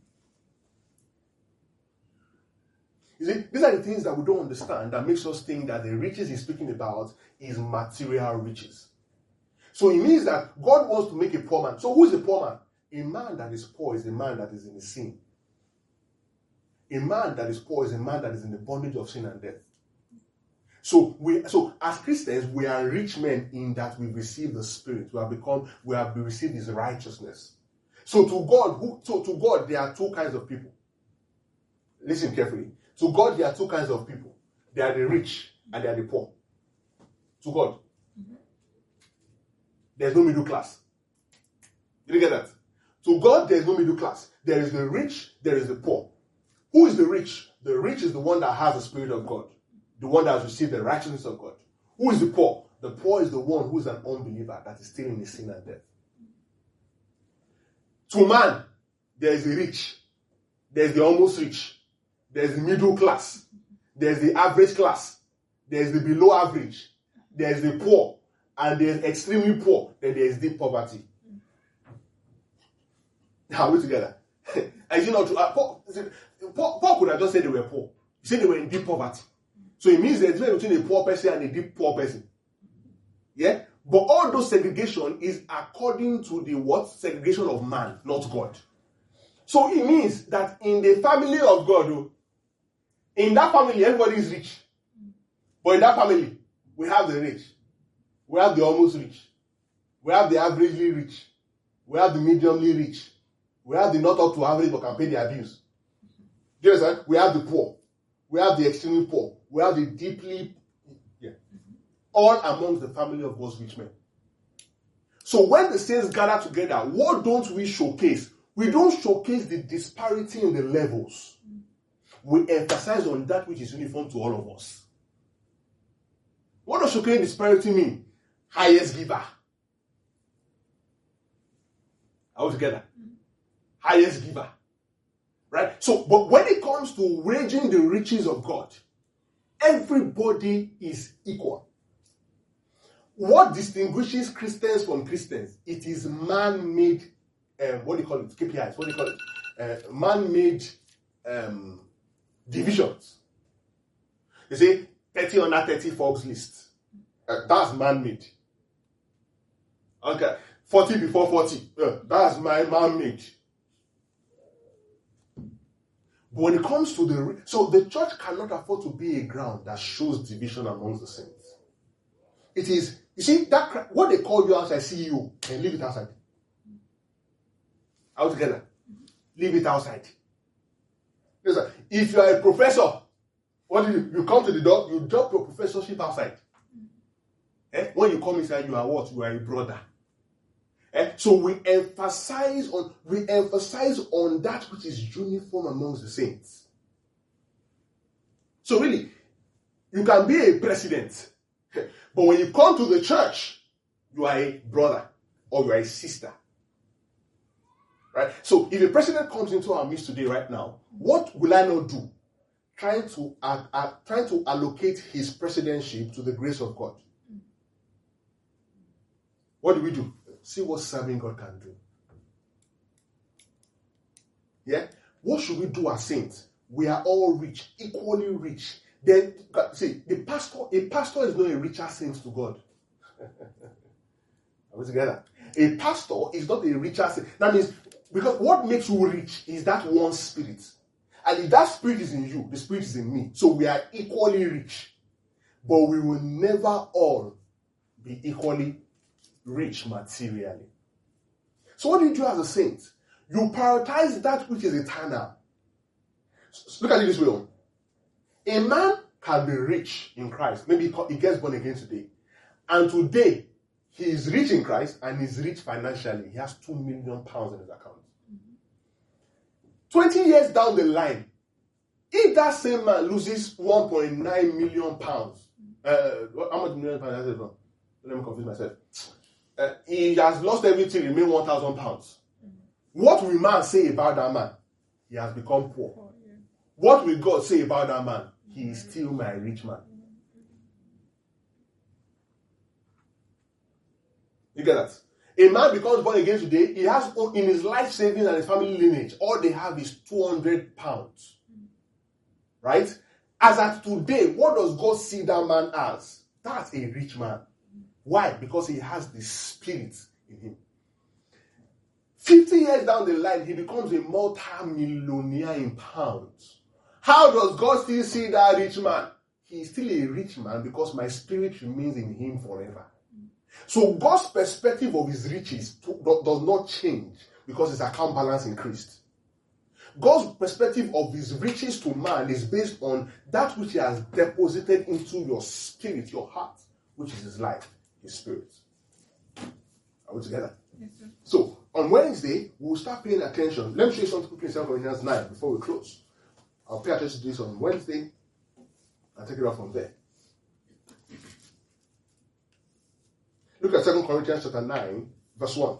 You see, these are the things that we don't understand that makes us think that the riches he's speaking about is material riches. So it means that God wants to make a poor man. So who is a poor man? A man that is poor is a man that is in sin. A man that is poor is a man that is in the bondage of sin and death. So we, so as Christians, we are rich men in that we receive the Spirit. We have become, we have received His righteousness. So to God, who, so to God, there are two kinds of people. Listen carefully. To God, there are two kinds of people. They are the rich and they are the poor. To God. Mm-hmm. There's no middle class. Did you get that? To God, there is no middle class. There is the rich, there is the poor. Who is the rich? The rich is the one that has the Spirit of God. The one that has received the righteousness of God. Who is the poor? The poor is the one who is an unbeliever that is still in his sin and death. To man, there is the rich. There is the almost rich. There is the middle class. There is the average class. There is the below average. There is the poor. And there is extremely poor. Then there is deep poverty. Are we together? And you know, to, uh, Paul, Paul, Paul could have just said they were poor. He said they were in deep poverty. So it means there's a difference between a poor person and a deep poor person. Yeah? But all those segregation is according to the what? Segregation of man, not God. So it means that in the family of God, in that family, everybody is rich. But in that family, we have the rich. We have the almost rich. We have the averagely rich. We have the mediumly rich. We have the not up to average but can pay their bills. Do you understand? We have the poor. We have the extremely poor. We have the deeply, yeah, all amongst the family of God's rich men. So when the saints gather together, what don't we showcase? We don't showcase the disparity in the levels. We emphasize on that which is uniform to all of us. What does showcasing disparity mean? Highest giver. Are we together? Highest giver. Right? So, but when it comes to raging the riches of God, everybody is equal. What distinguishes Christians from Christians? It is man-made, um, what do you call it? K P Is. What do you call it? Uh, man-made um, divisions. You see, thirty under thirty Forbes list. Uh, that's man-made. Okay. forty before forty. Uh, that's my man-made. But when it comes to the... So the church cannot afford to be a ground that shows division amongst the saints. It is... You see, that what they call you outside C E O, and leave it outside. Out together. Leave it outside. Listen, if you are a professor, what do you You come to the door, you drop your professorship outside. Eh? When you come inside, you are what? You are a brother. Eh? So we emphasize on we emphasize on that which is uniform amongst the saints. So really, you can be a president, but when you come to the church, you are a brother or you are a sister. Right? So if a president comes into our midst today, right now, what will I not do? Trying to uh, uh, trying to allocate his presidentship to the grace of God. What do we do? See what serving God can do. Yeah? What should we do as saints? We are all rich, equally rich. Then, see, the pastor, a pastor is not a richer saint to God. Are we together? A pastor is not a richer saint. That means, because what makes you rich is that one spirit. And if that spirit is in you, the spirit is in me. So we are equally rich. But we will never all be equally rich materially. So what do you do as a saint? You prioritize that which is eternal. Look at it this way. A man can be rich in Christ. Maybe he gets born again today. And today, he is rich in Christ and he's rich financially. He has two million pounds in his account. twenty years down the line, if that same man loses one point nine million pounds, uh, how much million pounds is it? Let me confuse myself. Uh, he has lost everything, remain one thousand pounds. What will man say about that man? He has become poor. Oh, yeah. What will God say about that man? He is still my rich man. You get that? A man becomes born again today, he has in his life savings and his family lineage, all they have is two hundred pounds. Right? As at today, what does God see that man as? That's a rich man. Why? Because he has the spirit in him. fifty years down the line, he becomes a multi-millionaire in pounds. How does God still see that rich man? He is still a rich man because my spirit remains in him forever. So God's perspective of his riches does not change because his account balance increased. God's perspective of his riches to man is based on that which he has deposited into your spirit, your heart, which is his life, his spirit. Are we together? Yes, sir. So, on Wednesday, we'll start paying attention. Let me show you something quickly in Second Corinthians nine before we close. I'll pay attention to this on Wednesday and take it off from there. Look at Second Corinthians chapter nine, verse one.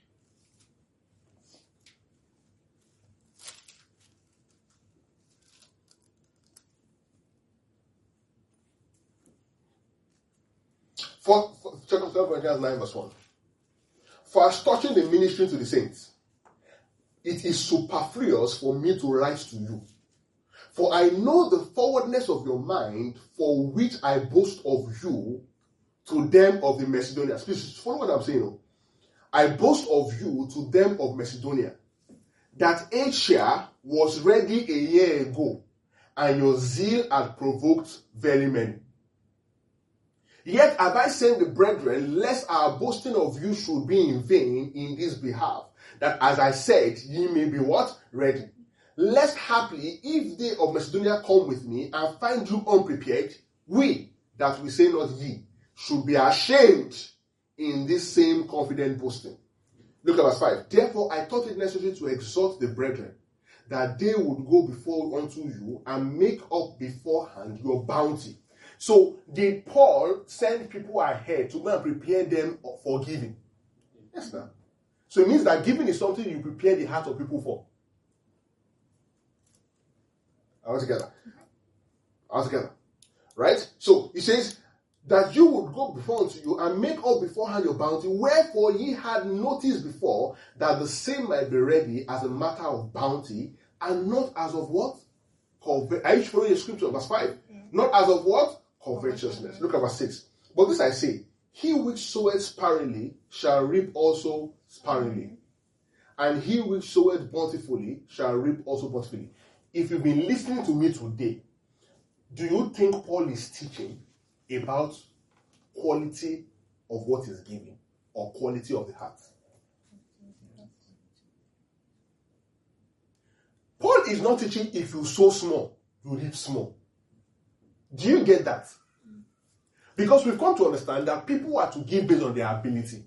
For, for Second Corinthians nine, verse one. For as touching the ministry to the saints, it is superfluous for me to write to you. For I know the forwardness of your mind, for which I boast of you to them of the Macedonians. Please follow what I'm saying. I boast of you to them of Macedonia, that Asia was ready a year ago, and your zeal had provoked very many. Yet have I sent the brethren, lest our boasting of you should be in vain in this behalf, that as I said, ye may be what? Ready. Lest haply, if they of Macedonia come with me and find you unprepared, we, that we say not ye, should be ashamed in this same confident boasting. Look at verse five. Therefore I thought it necessary to exhort the brethren, that they would go before unto you and make up beforehand your bounty. So did Paul send people ahead to go and prepare them for giving? Yes, sir. So it means that giving is something you prepare the heart of people for. All together. All together. Right? So he says that you would go before unto you and make up beforehand your bounty, wherefore ye had noticed before that the same might be ready as a matter of bounty, and not as of what? Covet- Are you following the scripture? Verse five. Yeah. Not as of what? Covetousness. Look at verse six. But this I say, he which soweth sparingly shall reap also sparingly, and he which soweth bountifully shall reap also bountifully. If you've been listening to me today, do you think Paul is teaching about quality of what is given or quality of the heart? Paul is not teaching if you sow small, you reap small. Do you get that? Because we've come to understand that people are to give based on their ability.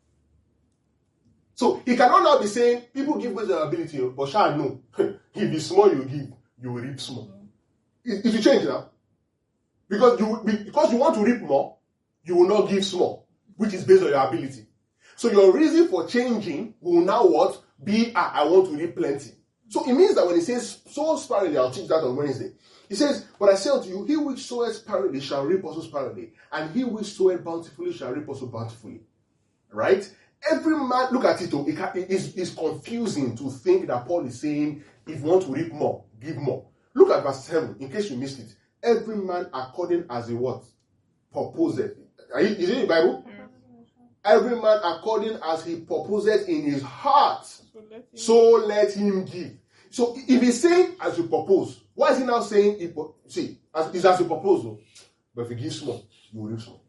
So he cannot now be saying people give based on their ability, but shall no. If it's small you give, you will reap small. It, it will change now. Because you because you want to reap more, you will not give small, which is based on your ability. So your reason for changing will now what? Be, ah, I want to reap plenty. So it means that when he says, sow sparingly, I'll teach that on Wednesday. He says, but I say unto you, he which soweth sparingly shall reap also sparingly, and he which soweth bountifully shall reap also bountifully. Right? Every man, look at it, it is it's confusing to think that Paul is saying, if you want to reap more, give more. Look at verse seven, in case you missed it. Every man according as he what? Purposeth. Are you, is it in the Bible? Yeah. Every man according as he purposeth in his heart, so let him, so let him give. So if he's saying as you propose, why is he now saying, it, see, as, it's as you propose, though. But if you give small, you will reap small.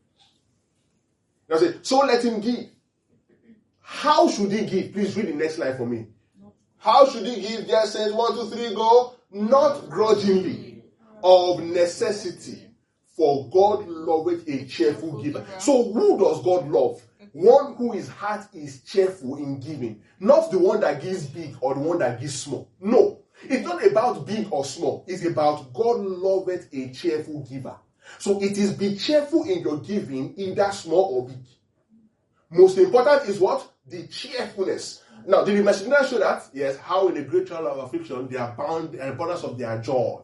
Now say, so let him give. How should he give? Please read the next line for me. How should he give? There says, one, two, three, go. Not grudgingly, of necessity, for God loveth a cheerful giver. So who does God love? One who his heart is cheerful in giving. Not the one that gives big or the one that gives small. No. It's not about big or small. It's about God loveth a cheerful giver. So it is be cheerful in your giving, either small or big. Most important is what? The cheerfulness. Now, did the Macedonians show that? Yes. How in a great trial of affliction they are bound in abundance of their joy.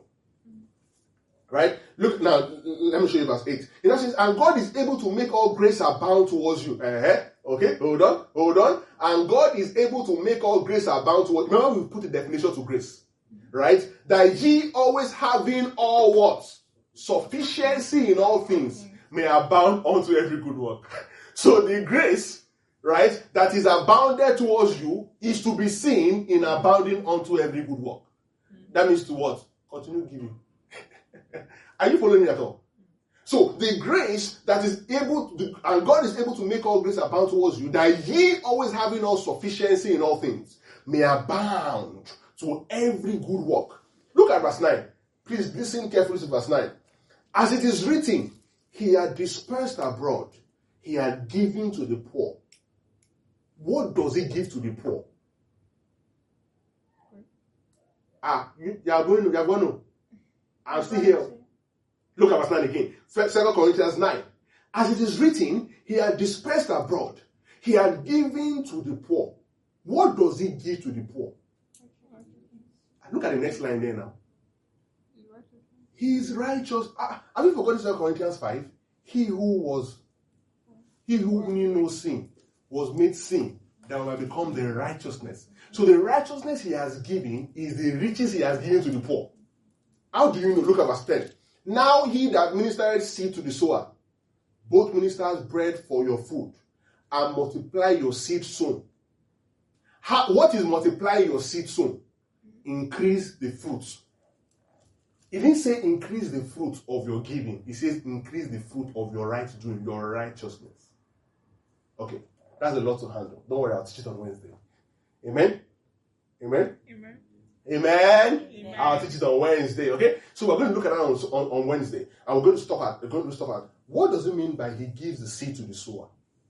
Right? Look now, let me show you verse eight. It says, and God is able to make all grace abound towards you. Uh-huh. Okay, hold on, hold on. And God is able to make all grace abound towards you. Remember, we put the definition to grace. Right? That ye always having all what? Sufficiency in all things may abound unto every good work. So the grace, right, that is abounded towards you is to be seen in abounding unto every good work. That means to what? Continue giving. Are you following me at all? So the grace that is able to, and God is able to make all grace abound towards you, that ye always having all sufficiency in all things may abound to every good work. Look at verse nine. Please listen carefully to verse nine. As it is written, he had dispersed abroad, he had given to the poor. What does he give to the poor? Ah, you, you are going to, you are going to. I'm still here. Look at verse nine again. Second Corinthians nine. As it is written, he had dispersed abroad. He had given to the poor. What does he give to the poor? Look at the next line there now. He is righteous. Ah, have you forgotten Second Corinthians five? He who was, he who knew no sin was made sin that will become the righteousness. So the righteousness he has given is the riches he has given to the poor. How do you know? Look at verse ten. Now he that ministereth seed to the sower, both ministers bread for your food, and multiply your seed sown. How, what is multiply your seed sown? Increase the fruits. He didn't say increase the fruit of your giving. He says increase the fruit of your right doing, your righteousness. Okay, that's a lot to handle. Don't worry, I'll teach it on Wednesday. Amen? Amen? Amen. Amen? Amen. I'll teach it on Wednesday, okay? So we're going to look at that on, on, on Wednesday. And we're going to stop at, we're going to stop at, what does it mean by he gives the seed to the sower?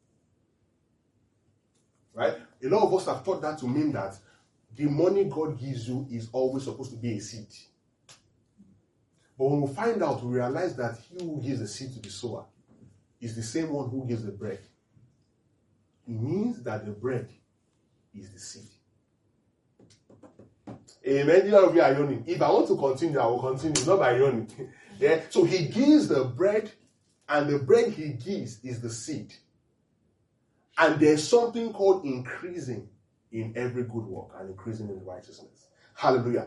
Right? A lot of us have thought that to mean that the money God gives you is always supposed to be a seed. But when we find out, we realize that he who gives the seed to the sower is the same one who gives the bread. It means that the bread is the seed. Amen. None of you are yawning. If I want to continue, I will continue, not by yawning. Yeah. So he gives the bread, and the bread he gives is the seed. And there's something called increasing in every good work and increasing in righteousness. Hallelujah.